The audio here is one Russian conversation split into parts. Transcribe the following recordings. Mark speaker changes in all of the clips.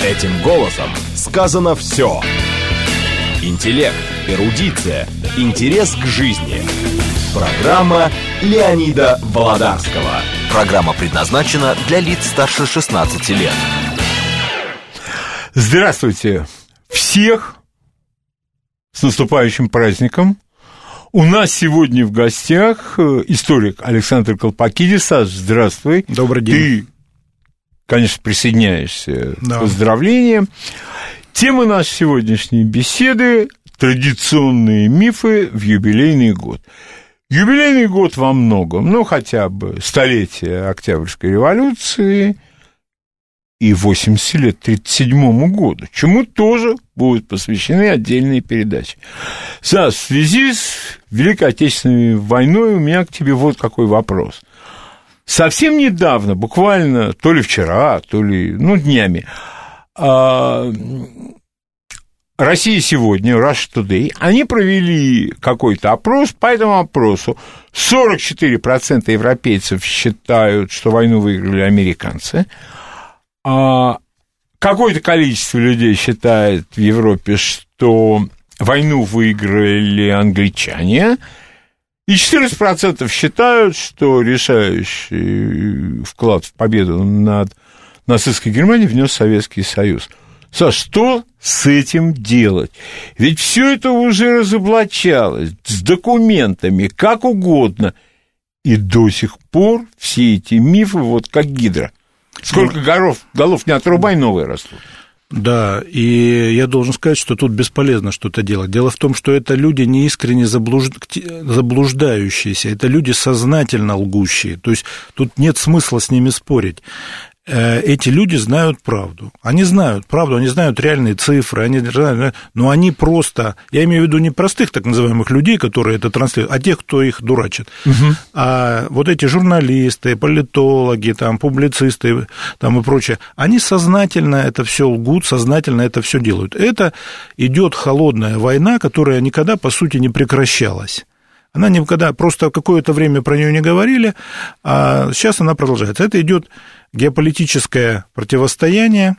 Speaker 1: Этим голосом сказано все. Интеллект, эрудиция, интерес к жизни. Программа Леонида Володарского.
Speaker 2: Программа предназначена для лиц старше 16 лет.
Speaker 3: Здравствуйте всех с наступающим праздником. У нас сегодня в гостях историк Александр Колпакидис. Саш, здравствуй.
Speaker 4: Добрый день.
Speaker 3: Ты, конечно, присоединяешься к поздравлениям. Тема нашей сегодняшней беседы – традиционные мифы в юбилейный год. Юбилейный год во многом, ну, хотя бы столетие Октябрьской революции и 80 лет 1937 году, чему тоже будут посвящены отдельные передачи. Саш, в связи с Великой Отечественной войной у меня к тебе вот какой вопрос. Совсем недавно, буквально то ли вчера, то ли, днями, Россия сегодня, Russia Today, они провели какой-то опрос, по этому опросу 44% европейцев считают, что войну выиграли американцы, какое-то количество людей считает в Европе, что войну выиграли англичане, и 14% считают, что решающий вклад в победу над нацистской Германией внес Советский Союз. Саш, что с этим делать? Ведь все это уже разоблачалось с документами, как угодно, и до сих пор все эти мифы вот как гидра. Сколько голов не отрубай, новые растут.
Speaker 4: Да, и я должен сказать, что тут бесполезно что-то делать. Дело в том, что это люди неискренне заблуждающиеся, это люди сознательно лгущие, то есть тут нет смысла с ними спорить. Эти люди знают правду. Они знают правду, они знают реальные цифры, но они просто, я имею в виду не простых так называемых людей, которые это транслируют, а тех, кто их дурачит. А вот эти журналисты, политологи, там, публицисты там, и прочее, они сознательно это все лгут, сознательно это все делают. Это идет холодная война, которая никогда, по сути, не прекращалась. Она никогда, просто какое-то время про нее не говорили, а сейчас она продолжается. Это идет геополитическое противостояние,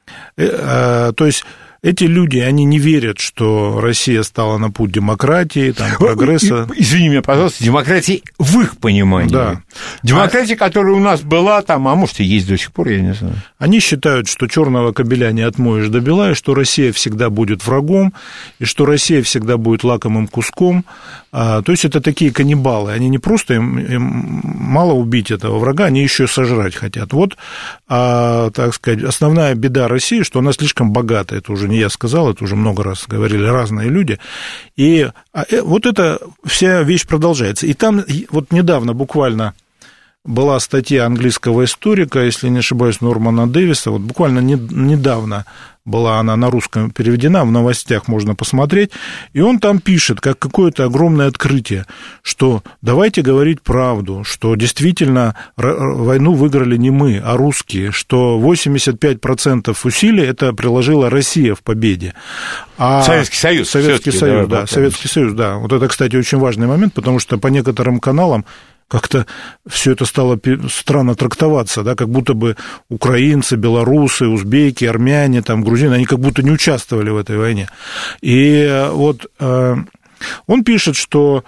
Speaker 4: то есть эти люди, они не верят, что Россия стала на путь демократии, там, прогресса.
Speaker 3: Извини меня, пожалуйста, демократии в их понимании.
Speaker 4: Да.
Speaker 3: Демократия, которая у нас была там, а может и есть до сих пор, я не знаю.
Speaker 4: Они считают, что черного кобеля не отмоешь до бела, и что Россия всегда будет врагом, и что Россия всегда будет лакомым куском. То есть это такие каннибалы, они не просто, им мало убить этого врага, они еще сожрать хотят. Вот, так сказать, основная беда России, что она слишком богата, это уже не я сказал, это уже много раз говорили разные люди, и вот эта вся вещь продолжается. И там вот недавно буквально была статья английского историка, если не ошибаюсь, Нормана Дэвиса, вот буквально недавно была она на русском переведена, в новостях можно посмотреть, и он там пишет, как какое-то огромное открытие, что давайте говорить правду, что действительно войну выиграли не мы, а русские, что 85% усилий это приложила Россия в победе. А
Speaker 3: Советский Союз.
Speaker 4: Советский Союз, да, Советский Союз, да. Вот это, кстати, очень важный момент, потому что по некоторым каналам как-то все это стало странно трактоваться, да, как будто бы украинцы, белорусы, узбеки, армяне, там, грузины, они как будто не участвовали в этой войне. И вот он пишет, что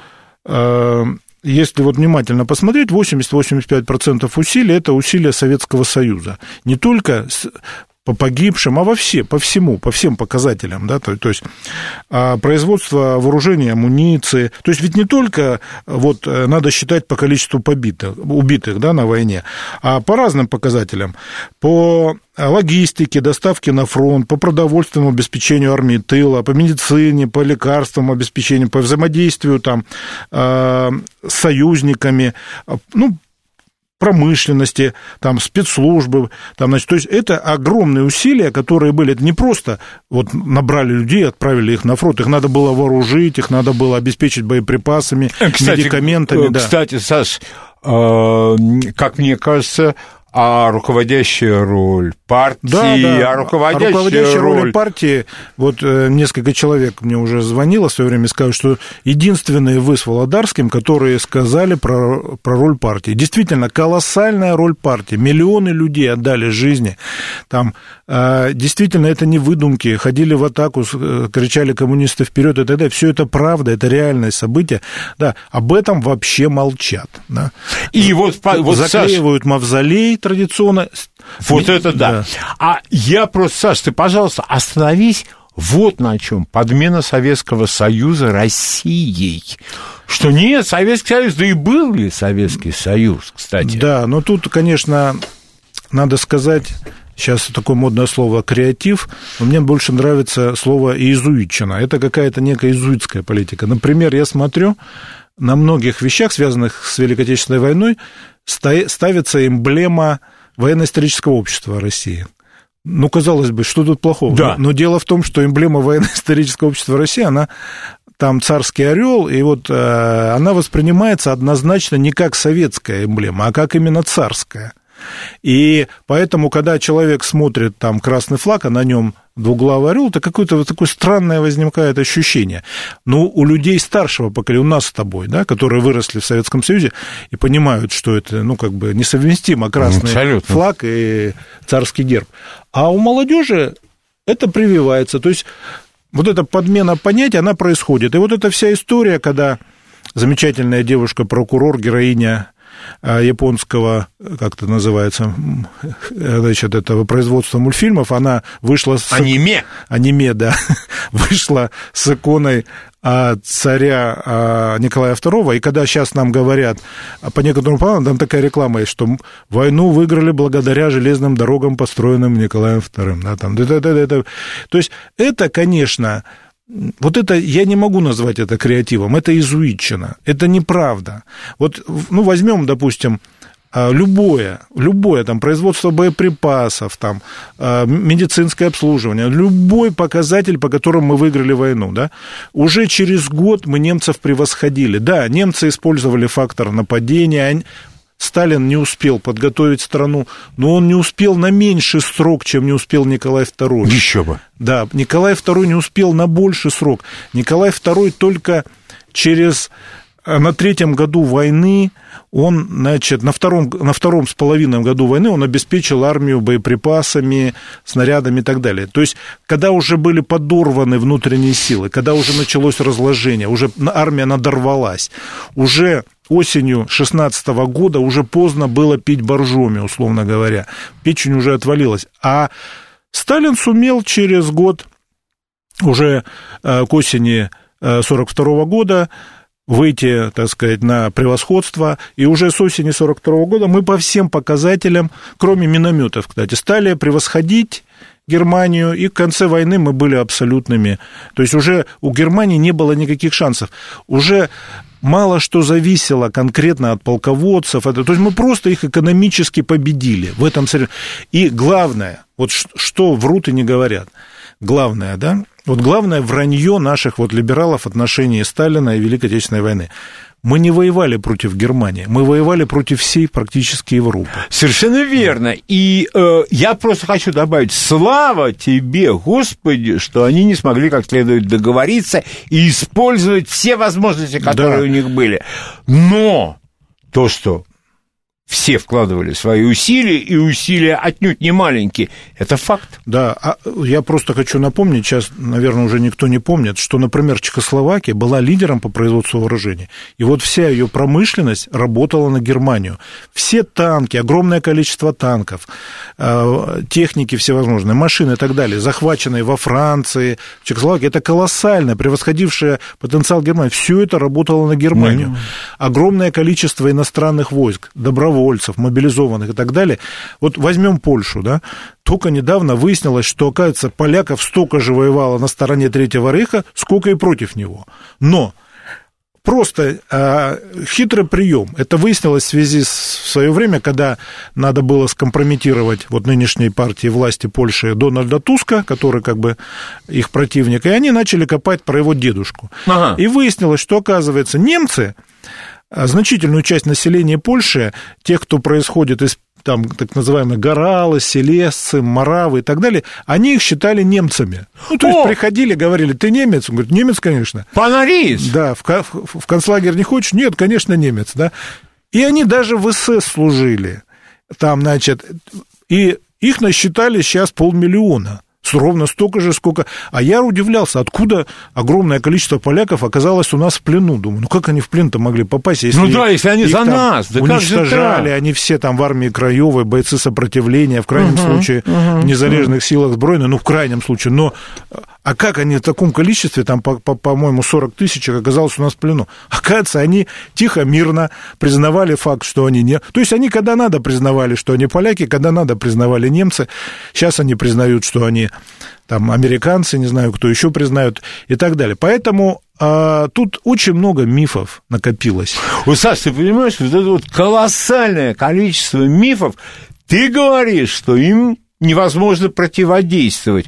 Speaker 4: если вот внимательно посмотреть, 80-85% усилий – это усилия Советского Союза. Не только по погибшим, а по всем показателям, да, то есть производство вооружения, амуниции, то есть ведь не только вот надо считать по количеству убитых, да, на войне, а по разным показателям, по логистике, доставке на фронт, по продовольственному обеспечению армии тыла, по медицине, по лекарствам обеспечению, по взаимодействию там с союзниками, промышленности, там, спецслужбы, там, значит, то есть это огромные усилия, которые были, это не просто вот набрали людей, отправили их на фронт, их надо было вооружить, их надо было обеспечить боеприпасами, медикаментами.
Speaker 3: Кстати, Саш, как мне кажется, а руководящая роль партии,
Speaker 4: да.
Speaker 3: руководящая
Speaker 4: роль партии, вот несколько человек мне уже звонило в свое время и сказали, что единственные вы с Володарским, которые сказали про роль партии. Действительно, колоссальная роль партии. Миллионы людей отдали жизни. Там действительно это не выдумки, ходили в атаку, кричали коммунисты вперед и так далее. Все это правда, это реальное событие. Да, об этом вообще молчат. Да.
Speaker 3: И вот
Speaker 4: заклеивают мавзолей традиционно.
Speaker 3: Вот это да. А я просто, Саш, ты, пожалуйста, остановись вот на чем. Подмена Советского Союза Россией. Что нет, Советский Союз, да и был ли Советский Союз, кстати.
Speaker 4: Да, но тут, конечно, надо сказать, сейчас такое модное слово «креатив», но мне больше нравится слово «иезуитчина». Это какая-то некая иезуитская политика. Например, я смотрю, на многих вещах, связанных с Великой Отечественной войной, ставится эмблема военно-исторического общества России. Ну, казалось бы, что тут плохого?
Speaker 3: Да.
Speaker 4: Но дело в том, что эмблема военно-исторического общества России, она там царский орел, и вот она воспринимается однозначно не как советская эмблема, а как именно царская. И поэтому, когда человек смотрит там красный флаг, а на нем двуглавый орел, это какое-то вот такое странное возникает ощущение. Но у людей старшего поколения, у нас с тобой, да, которые выросли в Советском Союзе и понимают, что это, ну, как бы несовместимо красный
Speaker 3: абсолютно.
Speaker 4: Флаг и царский герб. А у молодежи это прививается. То есть вот эта подмена понятий, она происходит. И вот эта вся история, когда замечательная девушка-прокурор, героиня японского, как это называется, значит, этого производства мультфильмов, она вышла с... Аниме, да. Вышла с иконой царя Николая II, и когда сейчас нам говорят, по некоторым планам, там такая реклама есть, что войну выиграли благодаря железным дорогам, построенным Николаем II. Да, там, то есть это, конечно... Вот это, я не могу назвать это креативом, это иезуитчина, это неправда. Вот, ну, возьмем, допустим, любое там, производство боеприпасов, там, медицинское обслуживание, любой показатель, по которому мы выиграли войну, да, уже через год мы немцев превосходили. Да, немцы использовали фактор нападения, Сталин не успел подготовить страну, но он не успел на меньший срок, чем не успел Николай II.
Speaker 3: Еще бы.
Speaker 4: Да, Николай II не успел на больший срок. Николай II только на третьем году войны, он, значит, на втором с половиной году войны он обеспечил армию боеприпасами, снарядами и так далее. То есть, когда уже были подорваны внутренние силы, когда уже началось разложение, уже армия надорвалась, уже осенью 16 года уже поздно было пить боржоми, условно говоря. Печень уже отвалилась. А Сталин сумел через год, уже к осени 42 года, выйти, так сказать, на превосходство, и уже с осени 42 года мы по всем показателям, кроме минометов, кстати, стали превосходить Германию, и к конце войны мы были абсолютными. То есть уже у Германии не было никаких шансов. Уже мало что зависело конкретно от полководцев. То есть мы просто их экономически победили в этом. И главное, вот что врут и не говорят, главное, да, вот главное вранье наших вот либералов в отношении Сталина и Великой Отечественной войны. Мы не воевали против Германии, мы воевали против всей практически Европы.
Speaker 3: Совершенно верно. И я просто хочу добавить, слава тебе, Господи, что они не смогли как следует договориться и использовать все возможности, которые у них были. Но то, что все вкладывали свои усилия, и усилия отнюдь не маленькие. Это факт.
Speaker 4: Да, я просто хочу напомнить, сейчас, наверное, уже никто не помнит, что, например, Чехословакия была лидером по производству вооружений, и вот вся ее промышленность работала на Германию. Все танки, огромное количество танков, техники всевозможные, машины и так далее, захваченные во Франции, в Чехословакии, это колоссально, превосходившее потенциал Германии. Все это работало на Германию. Огромное количество иностранных войск, добровольцев, мобилизованных и так далее. Вот возьмем Польшу, да, только недавно выяснилось, что, оказывается, поляков столько же воевало на стороне Третьего Рейха, сколько и против него. Но просто хитрый прием. Это выяснилось в связи в свое время, когда надо было скомпрометировать вот нынешней партии власти Польши Дональда Туска, который как бы их противник, и они начали копать про его дедушку. Ага. И выяснилось, что, оказывается, немцы значительную часть населения Польши, тех, кто происходит из там так называемые горалы, селезцы, моравы и так далее, они их считали немцами. Ну, то есть приходили, говорили, ты немец? Он говорит, немец, конечно.
Speaker 3: Панариец?
Speaker 4: Да, в концлагерь не хочешь? Нет, конечно, немец, да. И они даже в СС служили. Там, значит, и их насчитали сейчас 500 000. Ровно столько же, сколько... А я удивлялся, откуда огромное количество поляков оказалось у нас в плену. Думаю, ну как они в плен-то могли попасть, если...
Speaker 3: Ну да, если они за нас,
Speaker 4: да уничтожали, они все там в армии Краевой, бойцы сопротивления, в крайнем случае в незалежных силах сбройных, ну в крайнем случае, но... А как они в таком количестве, там, по-моему, 40 000 оказалось у нас в плену? Оказывается, они тихо, мирно признавали факт, что они не... То есть они когда надо признавали, что они поляки, когда надо признавали немцы. Сейчас они признают, что они там американцы, не знаю, кто еще признают и так далее. Поэтому тут очень много мифов накопилось.
Speaker 3: Вот, Саш, ты понимаешь, вот это вот колоссальное количество мифов, ты говоришь, что им невозможно противодействовать.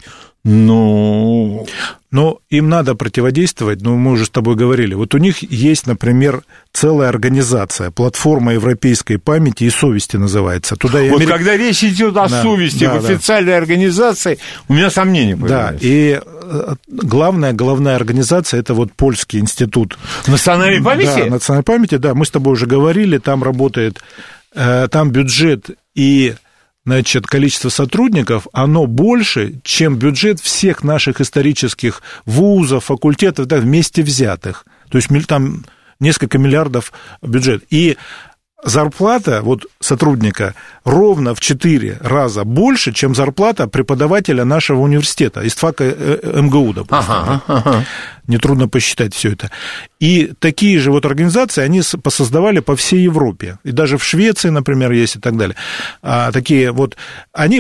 Speaker 3: Но
Speaker 4: им надо противодействовать, но мы уже с тобой говорили. Вот у них есть, например, целая организация, платформа европейской памяти и совести называется. Туда и
Speaker 3: вот когда речь идет о совести в официальной организации, у меня сомнения появляются. Да,
Speaker 4: и главная организация – это вот Польский институт
Speaker 3: национальной памяти?
Speaker 4: Да, национальной памяти, да, мы с тобой уже говорили, там работает, там бюджет и... Значит, количество сотрудников, оно больше, чем бюджет всех наших исторических вузов, факультетов, да, вместе взятых. То есть там несколько миллиардов бюджет. И зарплата вот сотрудника ровно в 4 раза больше, чем зарплата преподавателя нашего университета, из ФАКа МГУ, допустим. Нетрудно посчитать все это. И такие же вот организации они посоздавали по всей Европе. И даже в Швеции, например, есть и так далее. Такие вот, они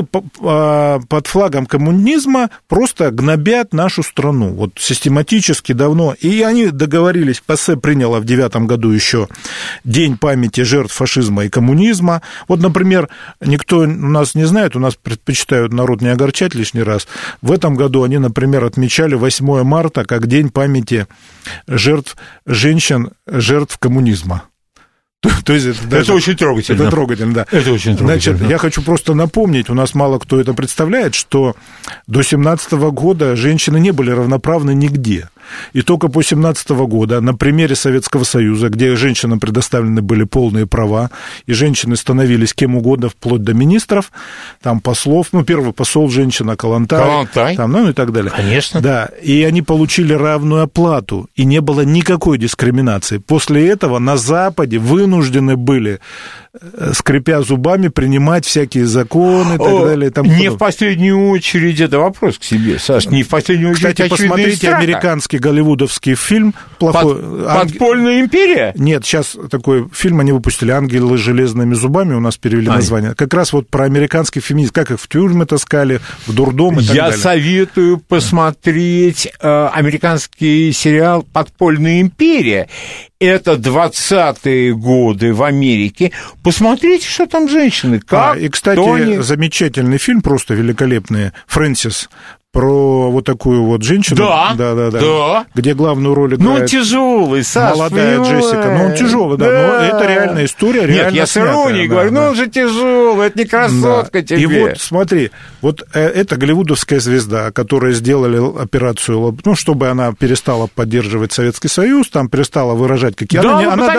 Speaker 4: под флагом коммунизма просто гнобят нашу страну. Вот систематически давно. И они договорились, ПАСЕ приняло в 2009 году еще День памяти жертв фашизма и коммунизма. Вот, например, никто у нас не знает, у нас предпочитают народ не огорчать лишний раз. В этом году они, например, отмечали 8 марта как День памяти жертв женщин, жертв коммунизма. То есть
Speaker 3: это очень трогательно.
Speaker 4: Это трогательно, да.
Speaker 3: Это очень трогательно.
Speaker 4: Значит, я хочу просто напомнить, у нас мало кто это представляет, что до 1917 года женщины не были равноправны нигде. И только по 1917 года на примере Советского Союза, где женщинам предоставлены были полные права, и женщины становились кем угодно, вплоть до министров, там послов, первый посол женщина Калантай. Там, ну и так далее.
Speaker 3: Конечно.
Speaker 4: Да, и они получили равную оплату, и не было никакой дискриминации. После этого на Западе вынуждены были, скрипя зубами, принимать всякие законы и так далее. И тому
Speaker 3: не в последнюю очередь, это вопрос к себе, Саш, не в последнюю очередь.
Speaker 4: Кстати, посмотрите американский голливудовский фильм плохой.
Speaker 3: «Подпольная империя»?
Speaker 4: Нет, сейчас такой фильм они выпустили «Ангелы с железными зубами», у нас перевели название. Как раз вот про американский феминизм, как их в тюрьмы таскали, в дурдом и так далее.
Speaker 3: Я советую посмотреть американский сериал «Подпольная империя». Это 20-е годы в Америке. Посмотрите, что там женщины. Как
Speaker 4: и, кстати, замечательный фильм, просто великолепный, «Фрэнсис», про вот такую вот женщину. Да. Где главную роль играет
Speaker 3: тяжелый, Саш,
Speaker 4: молодая Джессика. Он тяжелый, да, но это реальная история, реально.
Speaker 3: Нет, я с иронией говорю, он же тяжелый, это не красотка тебе.
Speaker 4: И вот, смотри, вот эта голливудовская звезда, которая сделали операцию, чтобы она перестала поддерживать Советский Союз, там перестала выражать какие-то...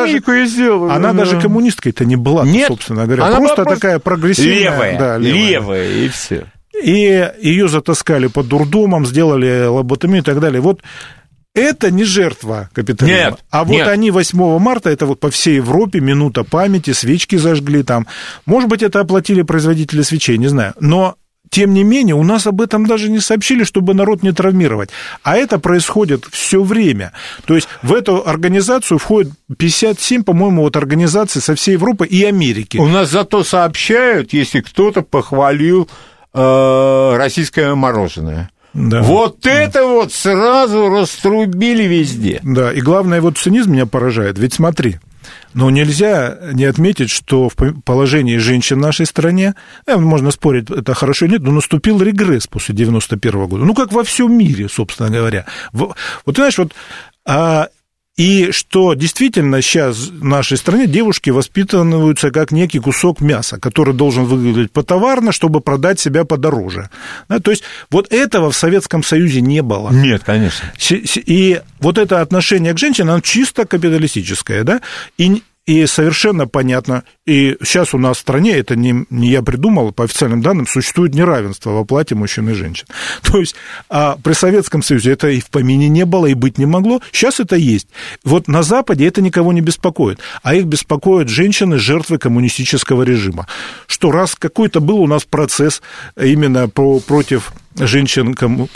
Speaker 4: Она даже коммунисткой-то не была, собственно говоря.
Speaker 3: Она
Speaker 4: просто такая прогрессивная.
Speaker 3: Левая, и все.
Speaker 4: И ее затаскали под дурдомом, сделали лоботомию и так далее. Вот это не жертва капитализма. Нет. Они 8 марта, это вот по всей Европе, минута памяти, свечки зажгли там. Может быть, это оплатили производители свечей, не знаю. Но, тем не менее, у нас об этом даже не сообщили, чтобы народ не травмировать. А это происходит все время. То есть в эту организацию входит 57, по-моему, вот организаций со всей Европы и Америки.
Speaker 3: У нас зато сообщают, если кто-то похвалил российское мороженое. Да. Вот это вот сразу раструбили везде.
Speaker 4: Да, и главное, вот цинизм меня поражает. Ведь смотри, нельзя не отметить, что в положении женщин в нашей стране, можно спорить, это хорошо или нет, но наступил регресс после 91 года. Как во всем мире, собственно говоря. Вот, знаешь, И что действительно сейчас в нашей стране девушки воспитываются как некий кусок мяса, который должен выглядеть потоварно, чтобы продать себя подороже. Да, то есть вот этого в Советском Союзе не было.
Speaker 3: Нет, конечно.
Speaker 4: И вот это отношение к женщинам, оно чисто капиталистическое, да, и совершенно понятно, и сейчас у нас в стране, это не я придумал, по официальным данным, существует неравенство в оплате мужчин и женщин. То есть при Советском Союзе это и в помине не было, и быть не могло, сейчас это есть. Вот на Западе это никого не беспокоит, а их беспокоят женщины, жертвы коммунистического режима. Что раз какой-то был у нас процесс именно против женщин,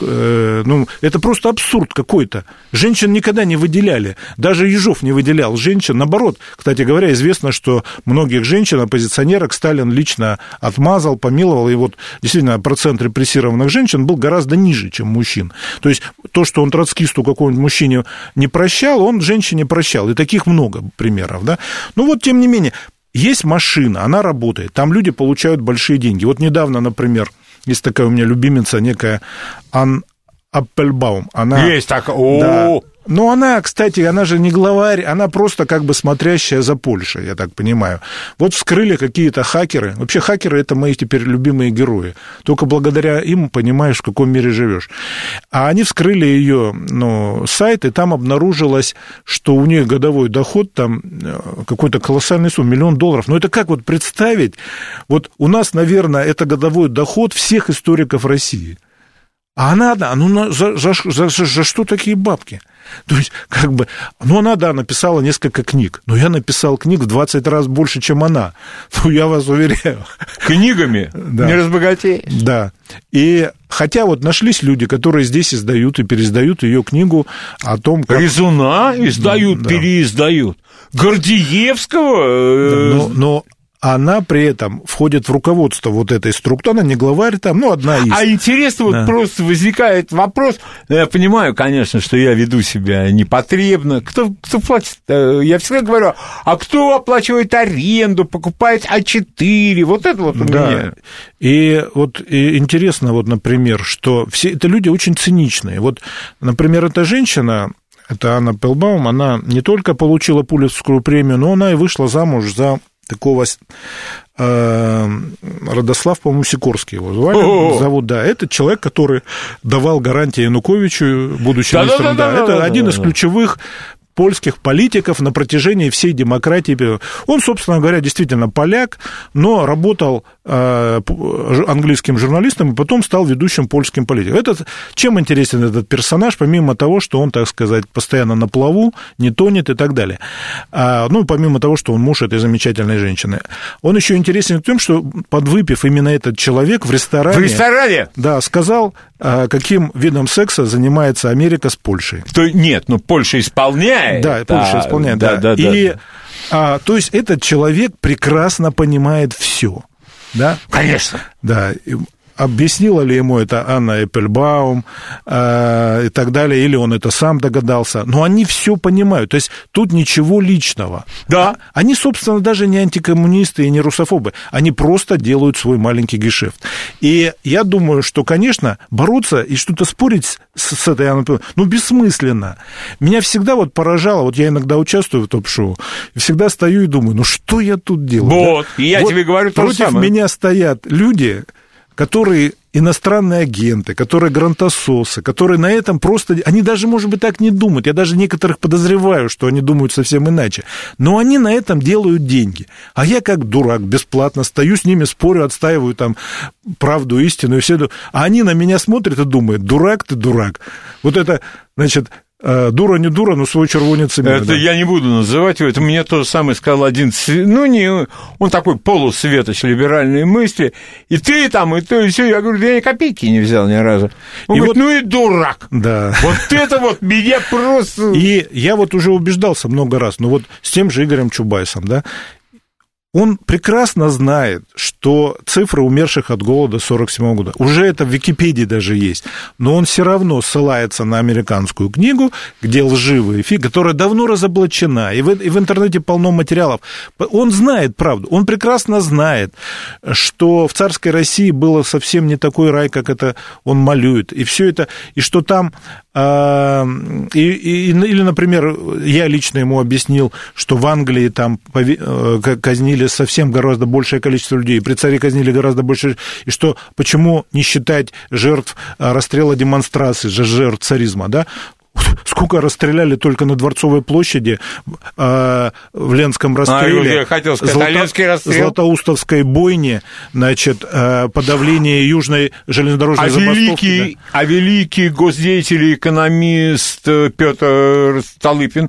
Speaker 4: ну, это просто абсурд какой-то. Женщин никогда не выделяли, даже Ежов не выделял женщин. Наоборот, кстати говоря, известно, что многих женщин, оппозиционерок Сталин лично отмазал, помиловал, и вот действительно процент репрессированных женщин был гораздо ниже, чем мужчин. То есть то, что он троцкисту какому-нибудь мужчине не прощал, он женщине прощал, и таких много примеров, да. Ну вот, тем не менее, есть машина, она работает, там люди получают большие деньги. Вот недавно, например, есть такая у меня любимица, некая Анна Аппельбаум. Она,
Speaker 3: есть такая.
Speaker 4: Да, но она, кстати, она же не главарь, она просто как бы смотрящая за Польшей, я так понимаю. Вот вскрыли какие-то хакеры. Вообще хакеры — это мои теперь любимые герои. Только благодаря им понимаешь, в каком мире живешь. А они вскрыли ее, ну, сайт, и там обнаружилось, что у нее годовой доход там какой-то колоссальный сумм, $1 миллион. Но это как вот представить? Вот у нас, наверное, это годовой доход всех историков России. А она, да, ну за что такие бабки? То есть, как бы, ну, она, да, написала несколько книг, но я написал книг в 20 раз больше, чем она. Ну, я вас уверяю.
Speaker 3: Книгами да. Не разбогатеешь.
Speaker 4: Да. И хотя вот нашлись люди, которые здесь издают и переиздают ее книгу о том, как...
Speaker 3: Резуна издают, да. Переиздают. Гордеевского...
Speaker 4: Да, но она при этом входит в руководство вот этой структуры, она не главарь там, ну, одна из.
Speaker 3: А интересно, да. Вот просто возникает вопрос, я понимаю, конечно, что я веду себя непотребно, кто платит, я всегда говорю, а кто оплачивает аренду, покупает А4, вот это вот у меня.
Speaker 4: И вот и интересно, вот, например, что все это люди очень циничные, вот, например, эта женщина, это Анна Аппельбаум, она не только получила Пулитцерскую премию, но она и вышла замуж за такого Радослав, по-моему, Сикорский его зовут, да, это человек, который давал гарантии Януковичу, будучи министром, это один из ключевых польских политиков на протяжении всей демократии. Он, собственно говоря, действительно поляк, но работал английским журналистом и потом стал ведущим польским политиком. Чем интересен этот персонаж, помимо того, что он, так сказать, постоянно на плаву, не тонет и так далее. Ну, помимо того, что он муж этой замечательной женщины. Он еще интересен тем, что, подвыпив, именно этот человек в ресторане...
Speaker 3: В ресторане?
Speaker 4: Да, сказал, каким видом секса занимается Америка с Польшей.
Speaker 3: Нет, ну, Польша исполняет.
Speaker 4: Да, Польша исполняет, да. И, то есть, этот человек прекрасно понимает все. Да?
Speaker 3: Конечно.
Speaker 4: Да. Объяснила ли ему это Анна Аппельбаум и так далее, или он это сам догадался. Но они все понимают. То есть тут ничего личного.
Speaker 3: Да.
Speaker 4: Они, собственно, даже не антикоммунисты и не русофобы. Они просто делают свой маленький гешефт. И я думаю, что, конечно, бороться и что-то спорить с этой Анной Аппельбаум, ну, бессмысленно. Меня всегда вот поражало, вот я иногда участвую в топ-шоу, и всегда стою и думаю, ну, что я тут делаю?
Speaker 3: Вот, да? И я тебе говорю то же самое.
Speaker 4: Против меня стоят люди, которые иностранные агенты, которые грантососы, которые на этом просто... Они даже, может быть, так не думают. Я даже некоторых подозреваю, что они думают совсем иначе. Но они на этом делают деньги. А я как дурак бесплатно стою с ними, спорю, отстаиваю там правду, истину и все это. А они на меня смотрят и думают, дурак ты, дурак. Вот это, значит... Дура не дура, но свой червонец имеет.
Speaker 3: Это да. Я не буду называть его. Это мне то же самое сказал один... Ну, не... Он такой полусветоч либеральные мысли. И ты там, и то, и все. Я говорю, да я ни копейки не взял ни разу. Он говорит, вот... ну и дурак.
Speaker 4: Да.
Speaker 3: Вот это вот меня просто...
Speaker 4: И я вот уже убеждался много раз, но вот с тем же Игорем Чубайсом, да, он прекрасно знает, что цифры умерших от голода 1947 года, уже это в Википедии даже есть, но он все равно ссылается на американскую книгу, где лживые фигуры, которая давно разоблачена, и в интернете полно материалов. Он знает правду, он прекрасно знает, что в царской России было совсем не такой рай, как это он малюет, и все это, и что там Или, например, я лично ему объяснил, что в Англии там казнили совсем гораздо большее количество людей, при царе казнили гораздо больше, и что почему не считать жертв расстрела демонстраций, жертв царизма, да? Сколько расстреляли только на Дворцовой площади в Ленском расстреле,
Speaker 3: я хотел сказать, Ленский расстрел,
Speaker 4: Златоустовской бойне, значит, подавление Южной железнодорожной забастовки.
Speaker 3: А великий госдеятель и экономист Петр Столыпин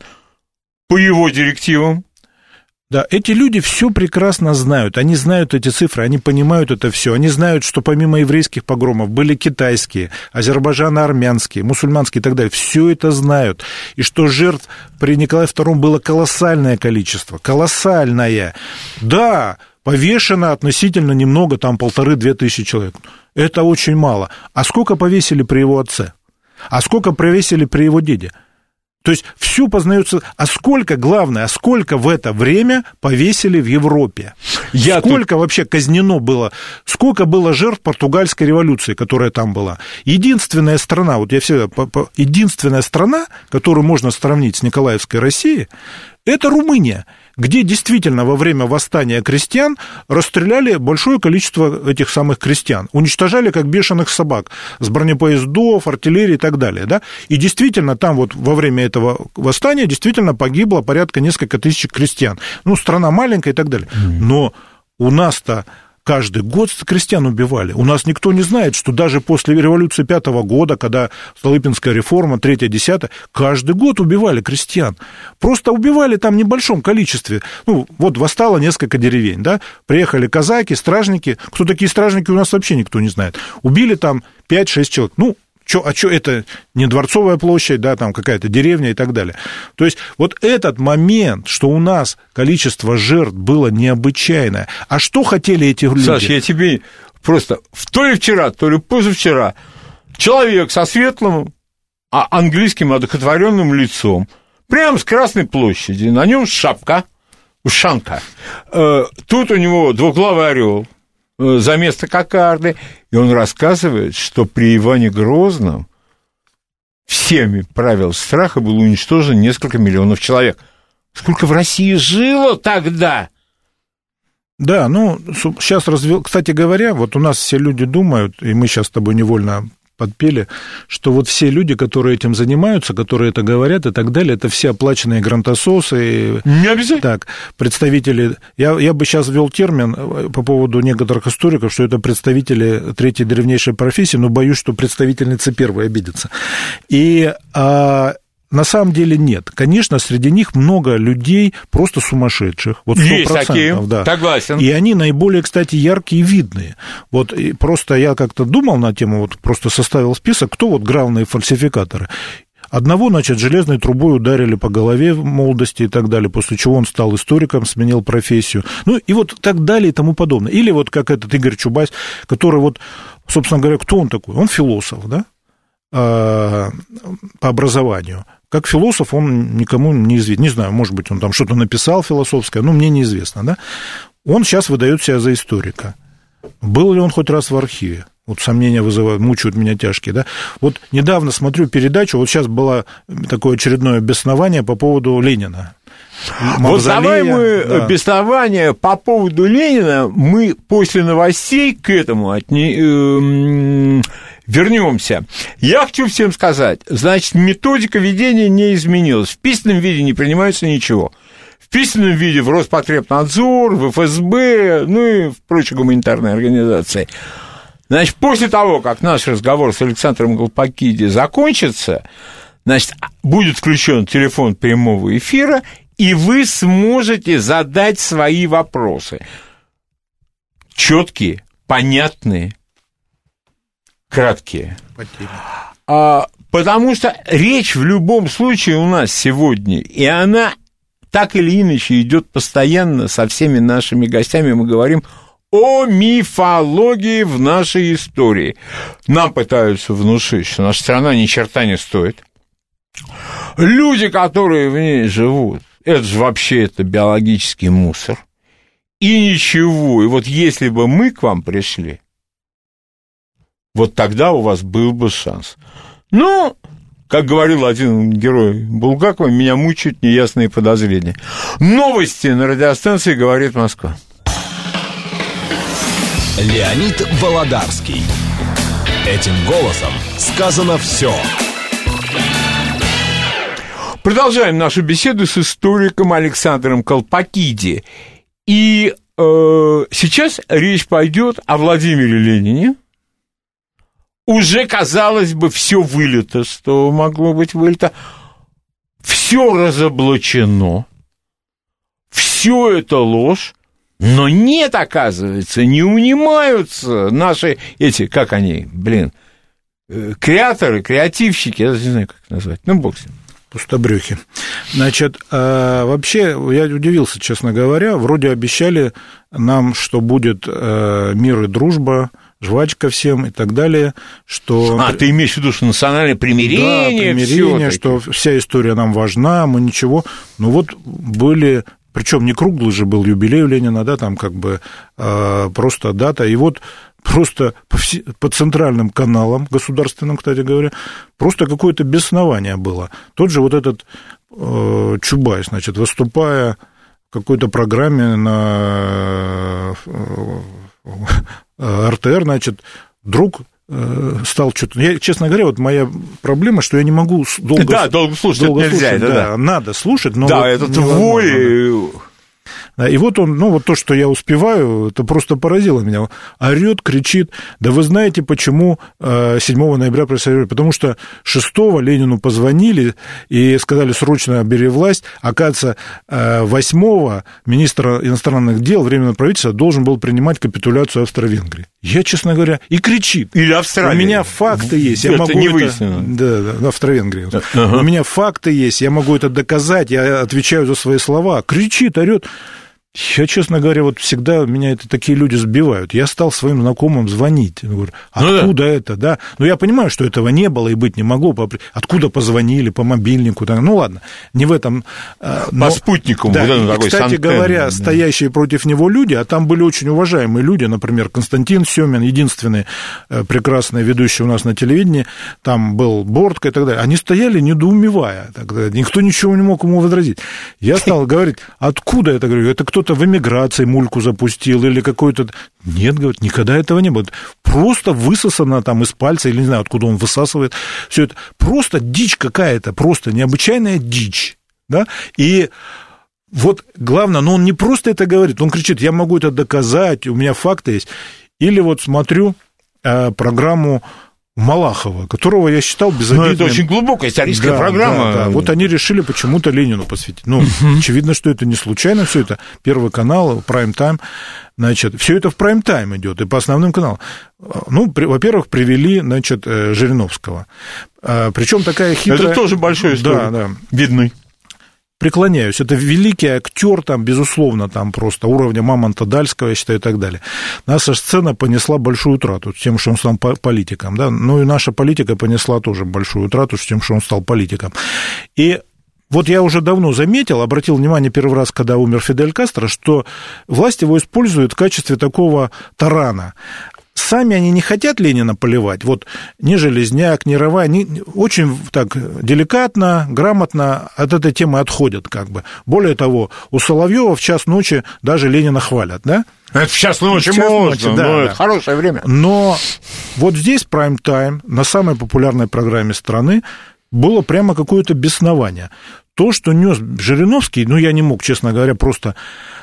Speaker 3: по его директивам.
Speaker 4: Да, эти люди все прекрасно знают, они знают эти цифры, они понимают это все, они знают, что помимо еврейских погромов были китайские, азербайджано-армянские, мусульманские и так далее, все это знают, и что жертв при Николае II было колоссальное количество, колоссальное. Да, повешено относительно немного, там 1500-2000 человек, это очень мало. А сколько повесили при его отце? А сколько повесили при его деде? То есть все познается. А сколько, главное, сколько в это время повесили в Европе? Сколько вообще казнено было? Сколько было жертв португальской революции, которая там была? Единственная страна, вот я всегда, единственная страна, которую можно сравнить с Николаевской Россией, это Румыния, где действительно во время восстания крестьян расстреляли большое количество этих самых крестьян, уничтожали как бешеных собак с бронепоездов, артиллерии и так далее, да, и действительно там вот во время этого восстания действительно погибло порядка несколько тысяч крестьян, ну, страна маленькая и так далее, но у нас-то каждый год крестьян убивали. У нас никто не знает, что даже после революции 5-го года, когда Столыпинская реформа, 3-10, каждый год убивали крестьян. Просто убивали там в небольшом количестве. Ну, вот восстало несколько деревень, да, приехали казаки, стражники. Кто такие стражники, у нас вообще никто не знает. Убили там 5-6 человек. Ну, это не Дворцовая площадь, да, там какая-то деревня и так далее. То есть вот этот момент, что у нас количество жертв было необычайное. А что хотели эти люди?
Speaker 3: Саш, я тебе просто то ли вчера, то ли позавчера человек со светлым английским одухотворенным лицом, прямо с Красной площади, на нем шапка, ушанка. Тут у него двуглавый орел за место кокарды, и он рассказывает, что при Иване Грозном всеми правил страха было уничтожено несколько миллионов человек. Сколько в России жило тогда?
Speaker 4: Да, ну, сейчас кстати говоря, вот у нас все люди думают, и мы сейчас с тобой невольно подпели, что вот все люди, которые этим занимаются, которые это говорят и так далее, это все оплаченные грантососы.
Speaker 3: Не обязательно.
Speaker 4: Так, представители... Я бы сейчас ввел термин по поводу некоторых историков, что это представители третьей древнейшей профессии, но боюсь, что представительницы первой обидятся. И... на самом деле нет. Конечно, среди них много людей просто сумасшедших. Вот 100%,
Speaker 3: есть такие,
Speaker 4: да.
Speaker 3: Согласен.
Speaker 4: И они наиболее, кстати, яркие и видные. Вот и просто я как-то думал на тему, вот просто составил список, кто вот главные фальсификаторы. Одного, значит, железной трубой ударили по голове в молодости и так далее, после чего он стал историком, сменил профессию. Ну, и вот так далее и тому подобное. Или вот как этот Игорь Чубайс, который вот, собственно говоря, кто он такой? Он философ, да, по образованию. Как философ он никому не известен. Не знаю, может быть, он там что-то написал философское, но мне неизвестно, да. Он сейчас выдает себя за историка. Был ли он хоть раз в архиве? Вот сомнения вызывают, мучают меня тяжкие, да. Вот недавно смотрю передачу, вот сейчас было такое очередное беснование по поводу Ленина.
Speaker 3: Вот давай мы беснование по поводу Ленина, мы после новостей к этому вернемся. Я хочу всем сказать, значит, методика ведения не изменилась. В письменном виде не принимается ничего. В письменном виде в Роспотребнадзор, в ФСБ, ну и в прочие гуманитарные организации. Значит, после того, как наш разговор с Александром Голпакиди закончится, значит, будет включен телефон прямого эфира, и вы сможете задать свои вопросы. Четкие, понятные, краткие. Потому что речь в любом случае у нас сегодня, и она так или иначе идет постоянно со всеми нашими гостями, мы говорим о мифологии в нашей истории. Нам пытаются внушить, что наша страна ни черта не стоит. Люди, которые в ней живут, это же вообще это биологический мусор. И ничего. И вот если бы мы к вам пришли, вот тогда у вас был бы шанс. Ну, Как говорил один герой Булгакова, меня мучают неясные подозрения. Новости на радиостанции «Говорит Москва».
Speaker 1: Леонид Володарский. Этим голосом сказано все.
Speaker 3: Продолжаем нашу беседу с историком Александром Колпакиди. И сейчас речь пойдет о Владимире Ленине. Уже, казалось бы, все вылито, что могло быть вылито. Все разоблачено. Все это ложь. Но нет, оказывается, не унимаются наши эти, как они, креаторы, креативщики, я даже не знаю, как их назвать, бог с ним.
Speaker 4: Пустобрёхи. Значит, вообще, я удивился, честно говоря, вроде обещали нам, что будет мир и дружба, жвачка всем и так далее, что...
Speaker 3: ты имеешь в виду, что национальное примирение?
Speaker 4: Да, примирение, что вся история нам важна, мы ничего... Ну вот были... Причем не круглый же был юбилей у Ленина, да, там как бы просто дата. И вот просто по центральным каналам, государственным, кстати говоря, просто какое-то беснование было. Тот же вот этот Чубайс, значит, выступая в какой-то программе на РТР, значит, вдруг стал что-то... Я, честно говоря, вот моя проблема, что я не могу
Speaker 3: долго слушать. Нельзя,
Speaker 4: да, надо слушать, но...
Speaker 3: Да,
Speaker 4: вот
Speaker 3: это твой...
Speaker 4: И вот он, вот то, что я успеваю, это просто поразило меня. Орёт, кричит. Да вы знаете, почему 7 ноября происходило? Потому что 6-го Ленину позвонили и сказали, срочно бери власть. Оказывается, 8-го министр иностранных дел Временного правительства должен был принимать капитуляцию Австро-Венгрии. Я, честно говоря, и кричит.
Speaker 3: Или Австралия.
Speaker 4: У меня факты есть. Я могу
Speaker 3: не выяснено.
Speaker 4: Да, Австро-Венгрия. У меня факты есть, я могу это доказать, я отвечаю за свои слова. Кричит, орёт. Я, честно говоря, вот всегда меня такие люди сбивают. Я стал своим знакомым звонить. Я говорю, откуда это, да? Ну, я понимаю, что этого не было и быть не могло. Откуда позвонили, по мобильнику? Ну, ладно, не в этом.
Speaker 3: По спутнику.
Speaker 4: Да, и, кстати говоря, стоящие против него люди, а там были очень уважаемые люди, например, Константин Семин, единственный прекрасный ведущий у нас на телевидении, там был Бортко и так далее. Они стояли, недоумевая. Тогда никто ничего не мог ему возразить. Я стал говорить, откуда это? Говорю, это кто-то в эмиграции мульку запустил или какой-то... Нет, говорит, никогда этого не было. Просто высосано там из пальца, или не знаю, откуда он высасывает. Все это просто дичь какая-то, просто необычайная дичь. Да? И вот главное, но он не просто это говорит, он кричит, я могу это доказать, у меня факты есть. Или вот смотрю программу Малахова, которого я считал безобидным.
Speaker 3: Но это очень глубокая историческая программа.
Speaker 4: Да. Вот они решили почему-то Ленину посвятить. Ну, очевидно, что это не случайно, все это Первый канал, прайм-тайм, значит, все это в прайм-тайм идет и по основным каналам. Ну, во-первых, привели, значит, Жириновского. Причем такая хитрая... Это
Speaker 3: тоже большой историк.
Speaker 4: Да.
Speaker 3: Видный.
Speaker 4: Преклоняюсь. Это великий актер, там, безусловно, там просто уровня Мамонта Дальского, я считаю, и так далее. Наша сцена понесла большую утрату тем, что он стал политиком, да, ну и наша политика понесла тоже большую утрату тем, что он стал политиком. И вот я уже давно заметил, обратил внимание первый раз, когда умер Фидель Кастро, что власть его использует в качестве такого тарана. Сами они не хотят Ленина поливать, вот ни Железняк, ни Рова, они очень так деликатно, грамотно от этой темы отходят как бы. Более того, у Соловьева в час ночи даже Ленина хвалят, да?
Speaker 3: Это в час ночи можно, да, это хорошее время.
Speaker 4: Но вот здесь прайм-тайм на самой популярной программе страны было прямо какое-то беснование. То, что нес Жириновский, ну, я не мог, честно говоря, просто...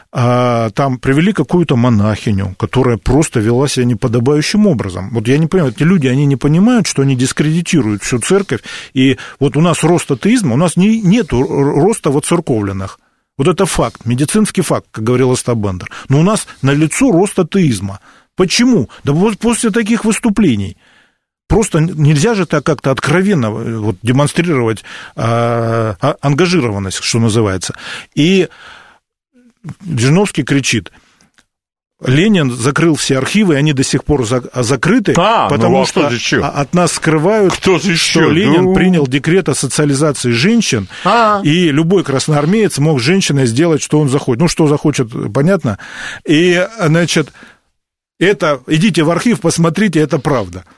Speaker 4: там привели какую-то монахиню, которая просто вела себя неподобающим образом. Вот я не понимаю, эти люди, они не понимают, что они дискредитируют всю церковь, и вот у нас рост атеизма, у нас нет роста воцерковленных. Вот это факт, медицинский факт, как говорил Остап Бендер. Но у нас налицо рост атеизма. Почему? Да вот после таких выступлений. Просто нельзя же так как-то откровенно вот, демонстрировать ангажированность, что называется. И Жириновский кричит, Ленин закрыл все архивы, и они до сих пор закрыты, потому что от нас скрывают, что Ленин принял декрет о социализации женщин, и любой красноармеец мог с женщиной сделать, что он захочет. Ну, что захочет, понятно. И, значит, это, идите в архив, посмотрите, это правда.